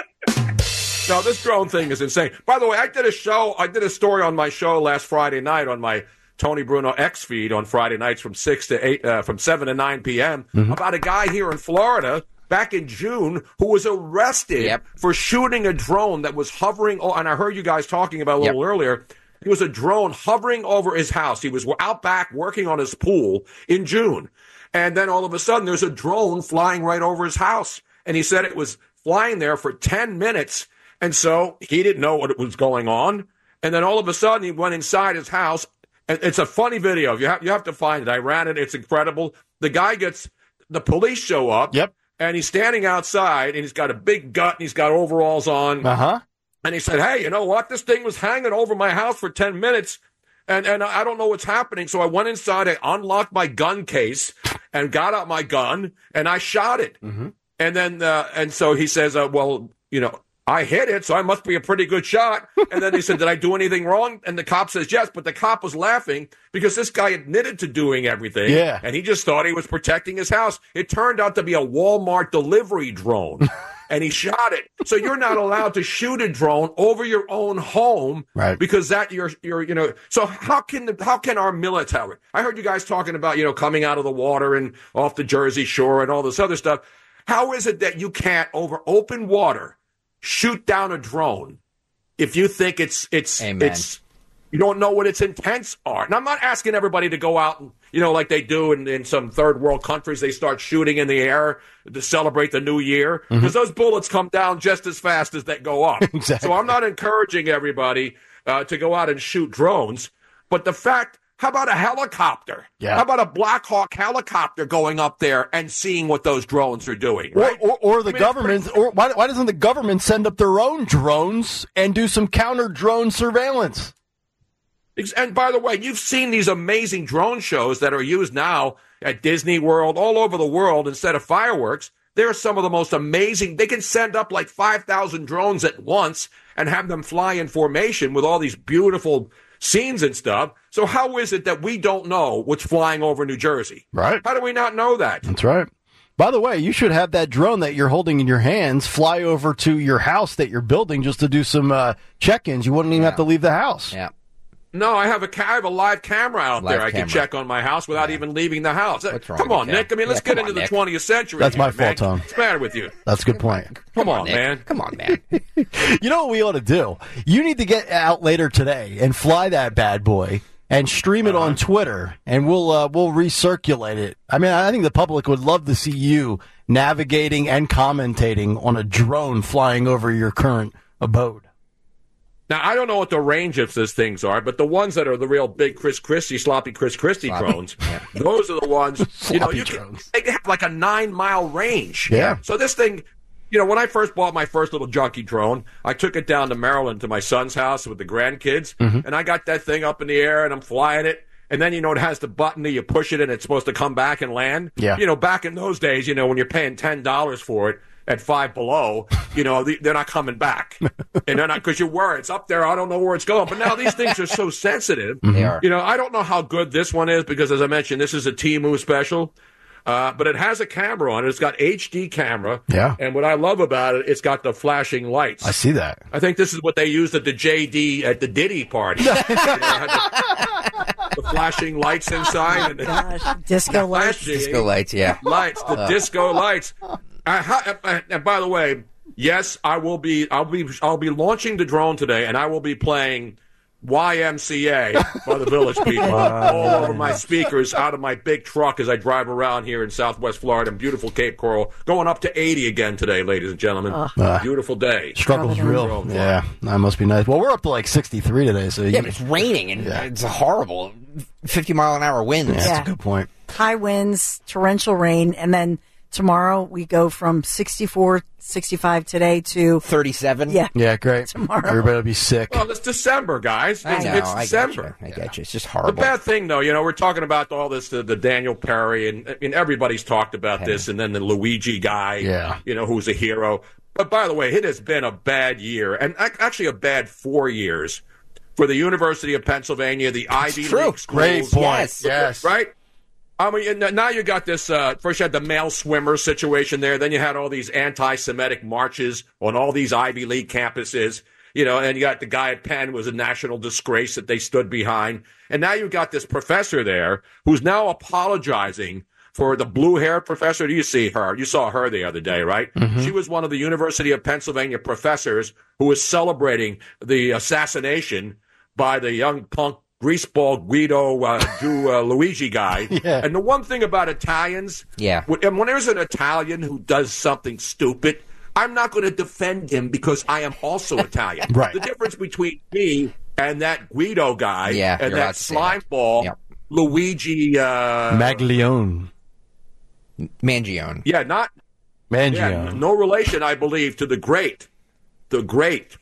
No, this drone thing is insane. By the way, I did a show, I did a story on my show last Friday night on my Tony Bruno X feed on Friday nights from six to eight, uh, from seven to nine p.m. Mm-hmm. about a guy here in Florida back in June who was arrested Yep. for shooting a drone that was hovering. Oh, and I heard you guys talking about it a little earlier. It was a drone hovering over his house. He was out back working on his pool in June. And then all of a sudden, there's a drone flying right over his house. And he said it was flying there for ten minutes. And so he didn't know what was going on. And then all of a sudden, he went inside his house. And it's a funny video. You have, you have to find it. I ran it. It's incredible. The guy gets, the police show up. Yep. And he's standing outside, and he's got a big gut, and he's got overalls on. Uh-huh. And he said, hey, you know what? This thing was hanging over my house for ten minutes, and, and I don't know what's happening. So I went inside, I unlocked my gun case, and got out my gun, and I shot it. Mm-hmm. And then, uh, and so he says, uh, well, you know, I hit it, so I must be a pretty good shot. And then he said, did I do anything wrong? And the cop says, yes, but the cop was laughing because this guy admitted to doing everything. Yeah. And he just thought he was protecting his house. It turned out to be a Walmart delivery drone. And he shot it. So you're not allowed to shoot a drone over your own home, right? Because that you're you're you know. So how can the, how can our military? I heard you guys talking about you know coming out of the water and off the Jersey Shore and all this other stuff. How is it that you can't over open water shoot down a drone if you think it's it's Amen. it's you don't know what its intents are? And I'm not asking everybody to go out and, you know, like they do in, in some third world countries, they start shooting in the air to celebrate the new year because Mm-hmm. those bullets come down just as fast as they go up. Exactly. So I'm not encouraging everybody uh, to go out and shoot drones. But the fact, how about a helicopter? Yeah. How about a Black Hawk helicopter going up there and seeing what those drones are doing? Or, Right? or, or the I mean, it's government, or why, why doesn't the government send up their own drones and do some counter drone surveillance? And by the way, you've seen these amazing drone shows that are used now at Disney World, all over the world, instead of fireworks. They're some of the most amazing. They can send up like five thousand drones at once and have them fly in formation with all these beautiful scenes and stuff. So how is it that we don't know what's flying over New Jersey? Right. How do we not know that? That's right. By the way, you should have that drone that you're holding in your hands fly over to your house that you're building just to do some uh, check-ins. You wouldn't even have to leave the house. Yeah. No, I have a ca- I have a live camera out Live there. I can camera. check on my house without even leaving the house. What's wrong Come with on, you? Nick. I mean, let's Yeah, get come into on, the Nick. twentieth century. That's here, my man. fault, Tom. What's the matter with you? That's a good point. Come on, Nick. man. Come on, man. You know what we ought to do? You need to get out later today and fly that bad boy and stream it on Twitter, and we'll uh, we'll recirculate it. I mean, I think the public would love to see you navigating and commentating on a drone flying over your current abode. Now, I don't know what the range of these things are, but the ones that are the real big Chris Christie, sloppy Chris Christie Sloppy. drones, those are the ones, you know, Sloppy you can, drones. they have like a nine mile range. Yeah. So this thing, you know, when I first bought my first little junkie drone, I took it down to Maryland to my son's house with the grandkids, Mm-hmm. and I got that thing up in the air and I'm flying it. And then, you know, it has the button that you push it and it's supposed to come back and land. Yeah. You know, back in those days, you know, when you're paying ten dollars for it at five below, you know, the, they're not coming back. And they're not, because you worry, it's up there, I don't know where it's going. But now these things are so sensitive. They are. You know, I don't know how good this one is because, as I mentioned, this is a Temu special. Uh, but it has a camera on it. It's got H D camera. Yeah. And what I love about it, it's got the flashing lights. I see that. I think this is what they used at the J D at the Diddy party. You know, it had the, the flashing lights inside. And Gosh, disco lights. flashing Disco lights, yeah. lights, the Uh. disco lights. Uh, how, uh, and by the way, yes, I will be. I'll be. I'll be launching the drone today, and I will be playing Y M C A by the Village People all over my speakers out of my big truck as I drive around here in Southwest Florida and beautiful Cape Coral, going up to eighty again today, ladies and gentlemen. Uh. Beautiful day. Struggle's real. Drone flying. Yeah, that must be nice. Well, we're up to like sixty-three today, so you, Yeah, but it's raining and Yeah. it's horrible. fifty mile an hour winds. yeah, that's Yeah. a good point. High winds, torrential rain, and then tomorrow we go from sixty-four, sixty-five today to thirty-seven. Yeah. Yeah, great. Tomorrow. Everybody will be sick. Well, it's December, guys. I It's, know, it's I get December. you. I get you. It's just The horrible. bad thing, though, you know, we're talking about all this, the, the Daniel Perry, and, and everybody's talked about this, and then the Luigi guy, Yeah. you know, who's a hero. But by the way, it has been a bad year, and ac- actually a bad four years for the University of Pennsylvania, the Ivy true. League schools. Great point. Yes. Yes. Right? I mean, and now you got this, uh, first you had the male swimmer situation there, then you had all these anti-Semitic marches on all these Ivy League campuses, you know, and you got the guy at Penn who was a national disgrace that they stood behind. And now you've got this professor there who's now apologizing for the blue-haired professor. Do you see her? You saw her the other day, right? Mm-hmm. She was one of the University of Pennsylvania professors who was celebrating the assassination by the young punk greaseball Guido uh, Jew uh, Luigi guy. Yeah. And the one thing about Italians, Yeah. when, and when there's an Italian who does something stupid, I'm not going to defend him because I am also Italian. Right. The difference between me and that Guido guy Yeah, and you're allowed that to say slime that. ball Yep. Luigi uh, Maglione. Mangione. Yeah, not Mangione. yeah, no relation, I believe, to the great, the great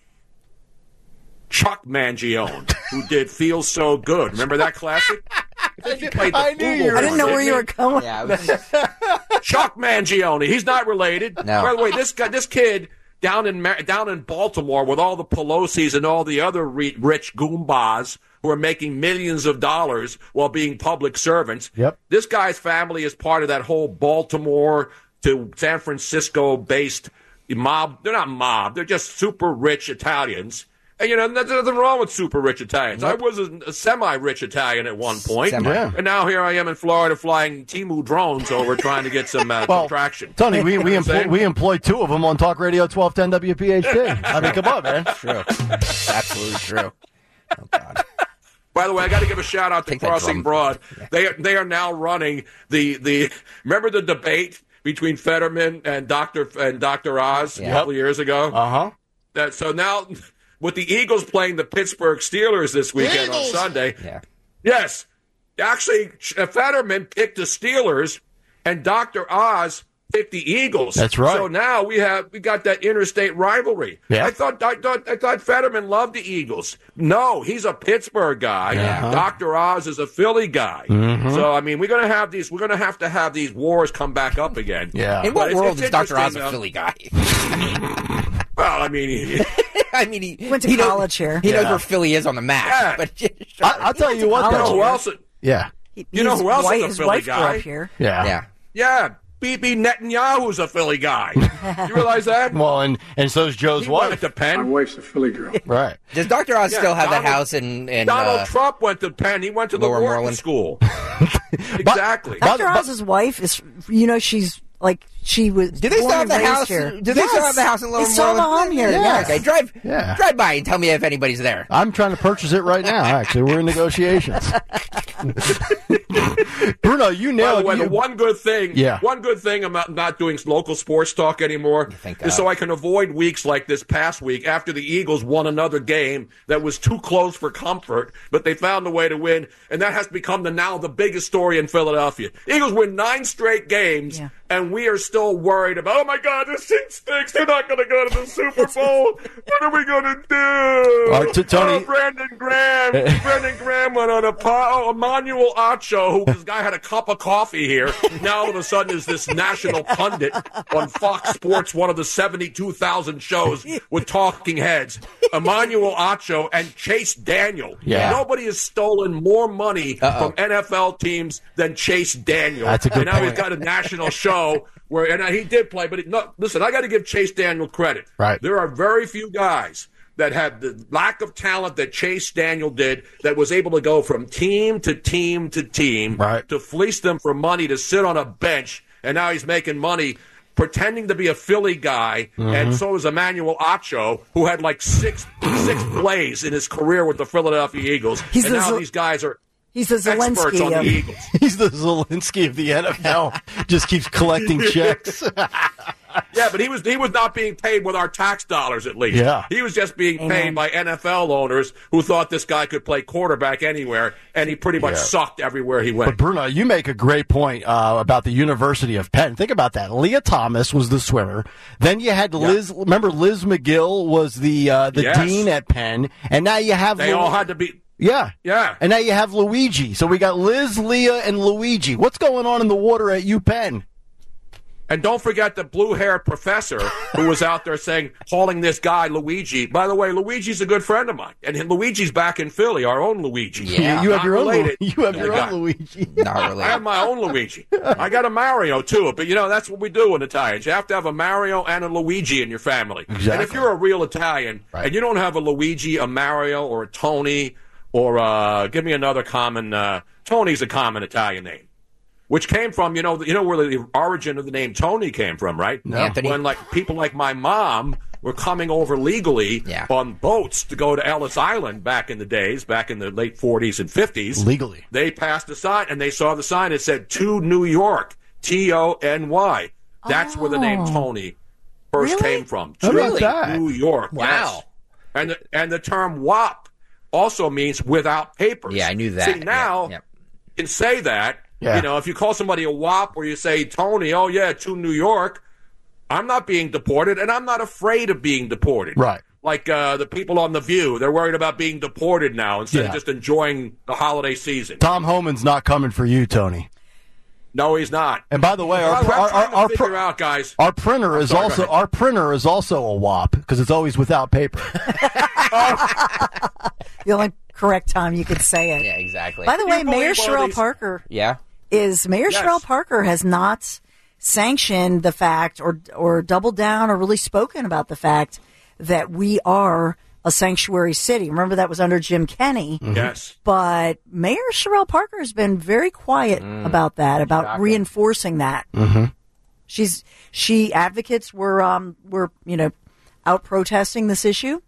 Chuck Mangione, who did "Feel So Good." Remember that classic? I, think he played the I knew Fugle you were- I didn't know one, where you were didn't going. Yeah. It was, he? Chuck Mangione. He's not related. No. By the way, this guy, this kid down in Mar- down in Baltimore with all the Pelosi's and all the other re- rich goombas who are making millions of dollars while being public servants. Yep. This guy's family is part of that whole Baltimore to San Francisco based mob. They're not mob. They're just super rich Italians. And, you know, there's nothing wrong with super rich Italians. I was a, a semi-rich Italian at one point. Semi. Yeah. And now here I am in Florida flying Temu drones over trying to get some, uh, Well, some traction. Tony, we we, You know what I'm employ, saying? we employ two of them on Talk Radio twelve ten W P H T. I mean, come on, man. true. Absolutely true. Oh, God. By the way, I got to give a shout out to Take that Crossing drum. Broad. They are, they are now running the the. Remember the debate between Fetterman and Doctor and Doctor Oz a Yeah. couple of years ago? Uh huh. That so now with the Eagles playing the Pittsburgh Steelers this weekend Eagles! on Sunday. Yeah. Yes, actually, Fetterman picked the Steelers, and Doctor Oz picked the Eagles. That's right. So now we have we got that interstate rivalry. Yeah. I thought I thought I thought Fetterman loved the Eagles. No, he's a Pittsburgh guy. Uh-huh. Doctor Oz is a Philly guy. Mhm. So I mean, we're gonna have these. We're gonna have to have these wars come back up again. Yeah. In But what it's- world it's is Doctor Oz interesting, a though. Philly guy? Well, I mean, he, I mean, he Went to he knows- college here. He knows Yeah. where Philly is on the map. Yeah. But I, I'll tell you what, you know though. who else? Yeah. You know His who else wife, is a his Philly wife grew guy? up here. Yeah. yeah. Yeah, Bibi Netanyahu's a Philly guy. You realize that? Well, and, and so's Joe's He went wife. to Penn. wife's a Philly girl. Right. Does Doctor Oz Yeah, still have Donald- that house in, in Donald uh, Trump went to Penn. He went to the Lower Wharton Moreland? School. Exactly. Doctor But- but- Oz's wife is, you know, she's like, she was Do they still born have and the raised house? here. Do they still Yes. have the house in Lower They still have a Moreland? home here, Yeah. yes. Okay, drive, Yeah. drive by and tell me if anybody's there. I'm trying to purchase it right now, actually. We're in negotiations. Bruno, you By the nailed way, it. the one good thing, Yeah. one good thing about not doing local sports talk anymore Thank is God. so I can avoid weeks like this past week after the Eagles won another game that was too close for comfort, but they found a way to win, and that has become the now the biggest story in Philadelphia. Eagles win nine straight games, Yeah. and we are still worried about, oh my God, this team stinks. They're not going to go to the Super Bowl. What are we going to do? All right, t- Tony- Oh, Brandon Graham. Brandon Graham went on a po- oh, Emmanuel Acho, who this guy had a cup of coffee here. Now all of a sudden is this national pundit on Fox Sports, one of the seventy-two thousand shows with talking heads. Emmanuel Acho and Chase Daniel. Yeah. Nobody has stolen more money Uh-oh. from N F L teams than Chase Daniel. That's a good and now point. he's got a national show where, and he did play, but he, no, listen, I got to give Chase Daniel credit. Right. There are very few guys that had the lack of talent that Chase Daniel did that was able to go from team to team to team Right. to fleece them for money to sit on a bench, and now he's making money pretending to be a Philly guy, Mm-hmm. and so is Emmanuel Acho, who had like six six plays in his career with the Philadelphia Eagles, He's and the now Zel- these guys are He's the experts on Zelensky the of Eagles. He's the Zelensky of the N F L. Just keeps collecting checks. Yeah, but he was he was not being paid with our tax dollars, at least. Yeah. He was just being Amen. paid by N F L owners who thought this guy could play quarterback anywhere, and he pretty much Yeah. sucked everywhere he went. But Bruno, you make a great point uh, about the University of Penn. Think about that. Leah Thomas was the swimmer. Then you had Liz. Remember, Liz McGill was the uh, the Yes. dean at Penn, and now you have They Lu- all had to be. yeah, Yeah. and now you have Luigi. So we got Liz, Leah, and Luigi. What's going on in the water at UPenn? And don't forget the blue-haired professor who was out there saying, calling this guy Luigi. By the way, Luigi's a good friend of mine, and Luigi's back in Philly, our own Luigi. Yeah, you have Not your own. Lu- related You have to your the guy. own Luigi. Not I related. have my own Luigi. I got a Mario too, but you know that's what we do in Italians. You have to have a Mario and a Luigi in your family. Exactly. And if you're a real Italian Right. and you don't have a Luigi, a Mario, or a Tony, or uh, give me another common. Uh, Tony's a common Italian name, which came from you know you know where the origin of the name Tony came from, right? No. Anthony. When like people like my mom were coming over legally Yeah. on boats to go to Ellis Island back in the days, back in the late forties and fifties. Legally. They passed a sign, and they saw the sign. It said, to New York, T O N Y. That's where the name Oh. Tony first Really? came from. How To about that? New York. Wow. Yes. And, the, and the term W A P also means without papers. Yeah, I knew that. See, now Yeah, yeah. you can say that. Yeah. You know, if you call somebody a W A P or you say, Tony, oh, yeah, to New York, I'm not being deported, and I'm not afraid of being deported. Right. Like uh, the people on The View, they're worried about being deported now instead Yeah. of just enjoying the holiday season. Tom Homan's not coming for you, Tony. No, he's not. And by the way, our By the way, our I'm trying our, to our, figure pr- out, guys. our printer is sorry, go also ahead. our printer is also a W A P because it's always without paper. The only correct time you could say it. Yeah, exactly. By the way, you Mayor believe all Sherrell these- Parker Yeah. is Mayor Yes. Sherrell Parker has not sanctioned the fact or or doubled down or really spoken about the fact that we are a sanctuary city. Remember that was under Jim Kenney. Yes. But Mayor Sherrell Parker has been very quiet about that, about Shocking. reinforcing that. Mm-hmm. She's she advocates were um were you know out protesting this issue.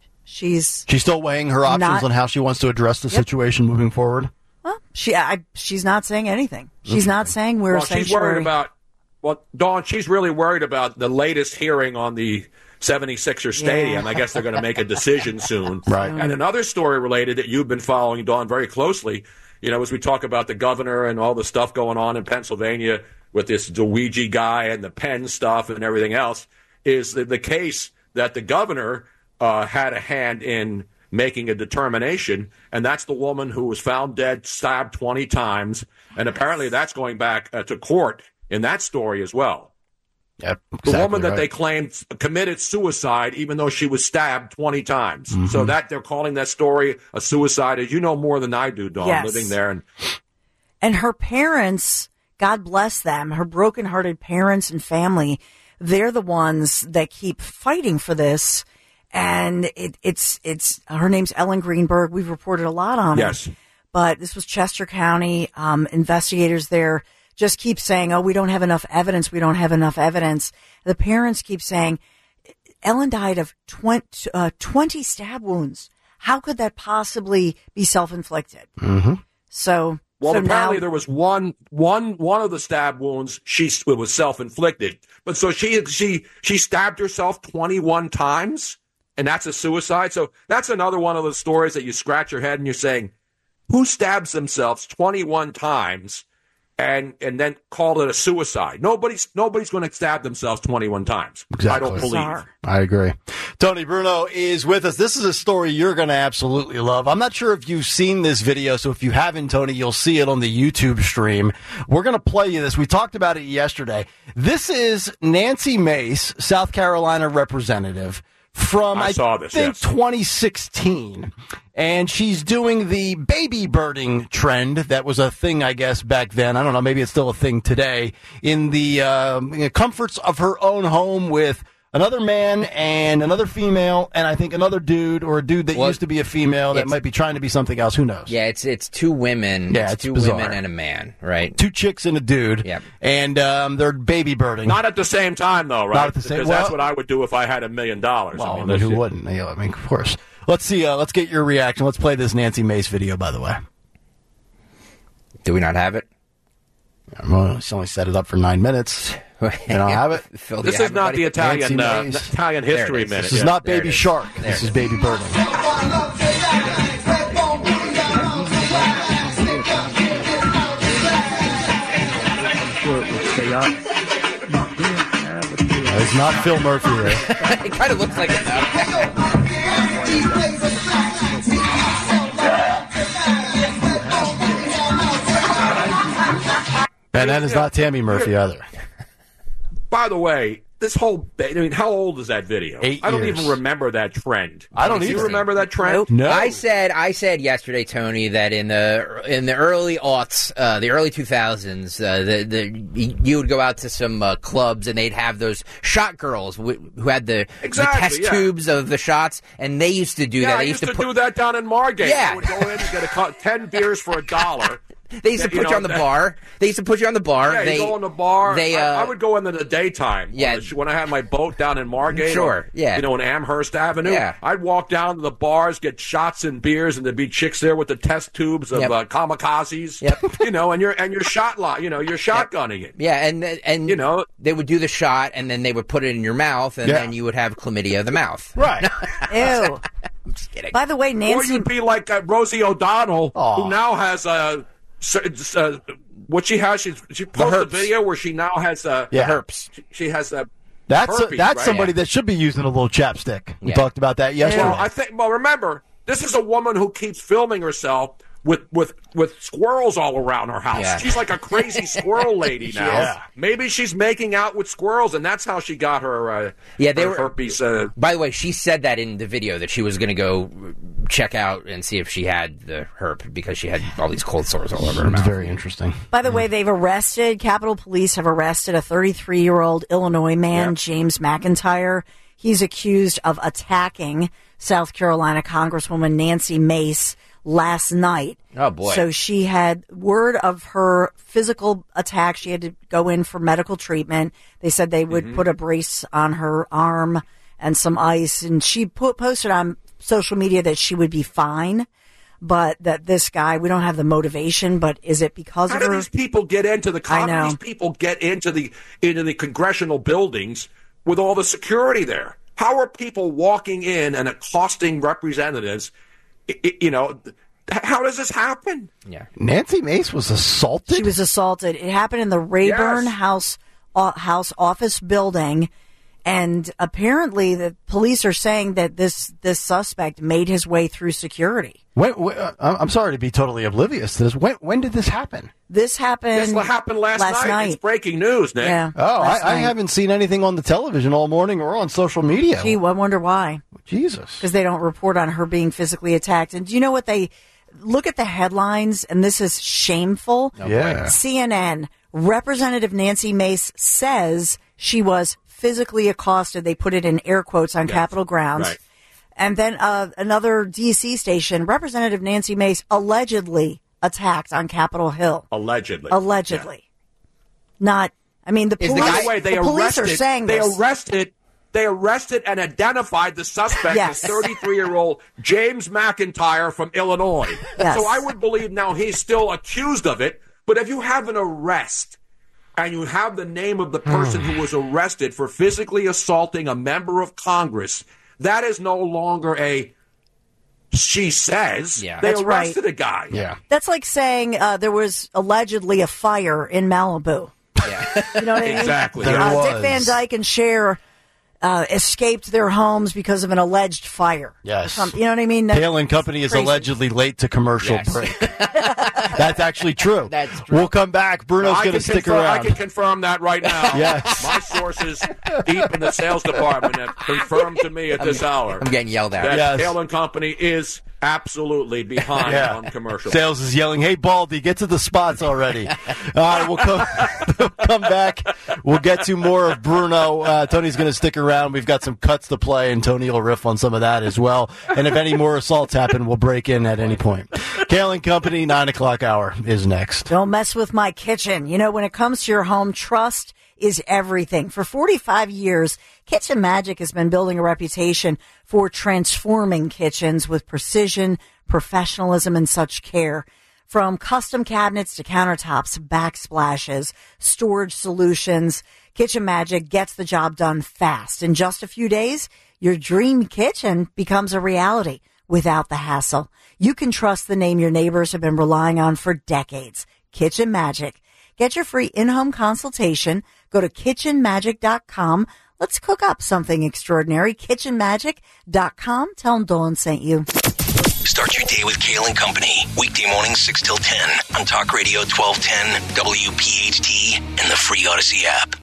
She's She's still weighing her options Not- on how she wants to address the situation moving forward. well, she I, she's not saying anything. She's not saying we're Well, a she's sanctuary. worried about, well, Dawn, she's really worried about the latest hearing on the seventy-sixer Stadium. I guess they're going to make a decision soon. Right. And another story related that you've been following, Dawn, very closely, you know, as we talk about the governor and all the stuff going on in Pennsylvania with this Luigi guy and the Penn stuff and everything else, is the, the case that the governor uh, had a hand in making a determination, and that's the woman who was found dead, stabbed twenty times, and apparently that's going back uh, to court in that story as well. Yep, The exactly woman that right. they claimed committed suicide even though she was stabbed twenty times. Mm-hmm. So that they're calling that story a suicide, as you know more than I do, Dawn, Yes. living there. And And her parents, God bless them, her brokenhearted parents and family, they're the ones that keep fighting for this. And it, it's, it's, her name's Ellen Greenberg. We've reported a lot on Yes. it. But this was Chester County. Um, investigators there just keep saying, oh, we don't have enough evidence. We don't have enough evidence. The parents keep saying, Ellen died of twenty, uh, twenty stab wounds. How could that possibly be self-inflicted? Mm-hmm. So, Well, so apparently now, there was one, one, one of the stab wounds. She it was self-inflicted, but so she she she stabbed herself twenty-one times, and that's a suicide. So that's another one of those stories that you scratch your head and you're saying, who stabs themselves twenty-one times, and and then call it a suicide? Nobody's nobody's going to stab themselves twenty-one times. Exactly. I don't believe. Bizarre. I agree. Tony Bruno is with us. This is a story you're going to absolutely love. I'm not sure if you've seen this video, so if you haven't, Tony, you'll see it on the YouTube stream. We're going to play you this. We talked about it yesterday. This is Nancy Mace, South Carolina representative, from, I I, saw this, think, yes. twenty sixteen. And she's doing the baby birding trend. That was a thing, I guess, back then. I don't know. Maybe it's still a thing today. In the um, comforts of her own home with another man and another female, and I think another dude or a dude that Well, used to be a female that it's- might be trying to be something else. Who knows? Yeah, it's it's two women. Yeah, it's, it's two bizarre. women and a man, right? Two chicks and a dude. Yep. And um, they're baby birding. Not at the same time, though, right? Not at the same- Because that's well- what I would do if I had a million dollars. Well, I I mean, mean, who that's- wouldn't? You know, I mean, of course. Let's see. Uh, let's get your reaction. Let's play this Nancy Mace video, by the way. Do we not have it? Well, he's only set it up for nine minutes. You don't have it? Phil, This is not the Italian uh, Italian history minute. This is Yeah. not There it Baby is. Shark. There This it is Baby Birdie. It's not Phil Murphy there. It kind of looks like it now. And that is not Tammy Murphy either. By the way, this whole, I mean, how old is that video? Eight I don't years. even remember that trend. I don't Do you either. remember that trend? No. I said I said yesterday, Tony, that in the in the early aughts, uh, the early two thousands, uh, the the you would go out to some uh, clubs and they'd have those shot girls wh- who had the, Exactly, the test yeah. tubes of the shots, and they used to do Yeah, that. I They used to, put, do that down in Margate. Yeah. I would go in and get a cu- ten beers for a dollar. They used to That, put you, know, on the that- bar. They used to put you on the bar. Yeah, they you go in the bar. They, uh, I, I would go in in the daytime. Yeah. when, the, when I had my boat down in Margate. Sure, or, yeah. You know, in Amherst Avenue. Yeah. I'd walk down to the bars, get shots and beers, and there'd be chicks there with the test tubes of Yep. uh, kamikazes. Yep. You know, and you're and you're shot lot. You know, you're shotgunning it. Yeah, and and you know they would do the shot, and then they would put it in your mouth, and Yeah. then you would have chlamydia of the mouth. Right. Ew. I'm just kidding. By the way, Or Nancy. you'd be like uh, Rosie O'Donnell, Aw. who now has a. Uh, uh, what she has, she, she posted a herpes. video where she now has a Yeah. herpes. She, she has a. That's herpes, that's right? somebody that should be using a little chapstick. We Yeah. talked about that yesterday. Well, I think. Well, remember, this is a woman who keeps filming herself with with with squirrels all around her house. Yeah. She's like a crazy squirrel lady now. Yeah. Maybe she's making out with squirrels, and that's how she got her. Uh, Yeah, they her were- herpes. Uh, By the way, she said that in the video that she was going to go check out and see if she had the herp because she had all these cold sores all over her It's mouth. very interesting. By the way, they've arrested, Capitol Police have arrested a thirty-three-year-old Illinois man, Yep. James McIntyre. He's accused of attacking South Carolina Congresswoman Nancy Mace last night. Oh, boy. So she had word of her physical attack. She had to go in for medical treatment. They said they would put a brace on her arm and some ice. And she put, posted on social media that she would be fine, but that this guy, we don't have the motivation, but is it because how of do her? these people get into the? I How do know. these people get into the into the congressional buildings with all the security there? How are people walking in and accosting representatives? I- I- You know, how does this happen? Yeah. Nancy Mace was assaulted. She was assaulted. It happened in the Rayburn Yes. House uh, House office building, and apparently the police are saying that this this suspect made his way through security. When, when, uh, I'm sorry to be totally oblivious to this. When when did this happen? This happened. This happened last, last night. It's breaking news, Nick. Yeah. Oh, I, last I night. haven't seen anything on the television all morning or on social media. Gee, I wonder why. Jesus. Because they don't report on her being physically attacked. And do you know what they look at the headlines? And this is shameful. Oh, yeah. C N N, Representative Nancy Mace says she was physically accosted. They put it in air quotes on Yes. Capitol grounds. Right. And then uh, another D C station, Representative Nancy Mace allegedly attacked on Capitol Hill. Allegedly. Allegedly. Not, I mean, the Is the police, By the way, they the police arrested. are saying they this. arrested. They arrested and identified the suspect Yes. as thirty-three-year-old James McIntyre from Illinois. Yes. So I would believe now he's still accused of it. But if you have an arrest and you have the name of the person who was arrested for physically assaulting a member of Congress, that is no longer a she says. Yeah. They That's right. arrested a guy. Yeah. That's like saying uh, there was allegedly a fire in Malibu. Yeah. You know what I mean? Exactly. There Uh, was. Dick Van Dyke and Cher uh, escaped their homes because of an alleged fire. Yes. Some- you know what I mean? That- Hale and Company is crazy. allegedly late to commercial Yes. break. That's actually true. That's true. We'll come back. Bruno's I going to can stick confirm, I around. can confirm that right now. Yes. My sources deep in the sales department have confirmed to me at this hour I'm getting yelled at. that Yes. Hale and Company is absolutely behind Yeah. on commercials. Sales is yelling, "Hey, Baldy, get to the spots already!" All right, we'll come, we'll come back. We'll get to more of Bruno. Uh, Tony's going to stick around. We've got some cuts to play, and Tony will riff on some of that as well. And if any more assaults happen, we'll break in at any point. Hale and Company, nine o'clock hour is next. Don't mess with my kitchen. You know, when it comes to your home, trust is everything. For forty-five years, Kitchen Magic has been building a reputation for transforming kitchens with precision, professionalism, and such care. From custom cabinets to countertops, backsplashes, storage solutions, Kitchen Magic gets the job done fast. In just a few days, your dream kitchen becomes a reality without the hassle. You can trust the name your neighbors have been relying on for decades, Kitchen Magic. Get your free in-home consultation. Go to kitchen magic dot com. Let's cook up something extraordinary. kitchen magic dot com. Tell them Dolan sent you. Start your day with Kale and Company. Weekday mornings six till ten on Talk Radio twelve ten, W P H T, and the free Odyssey app.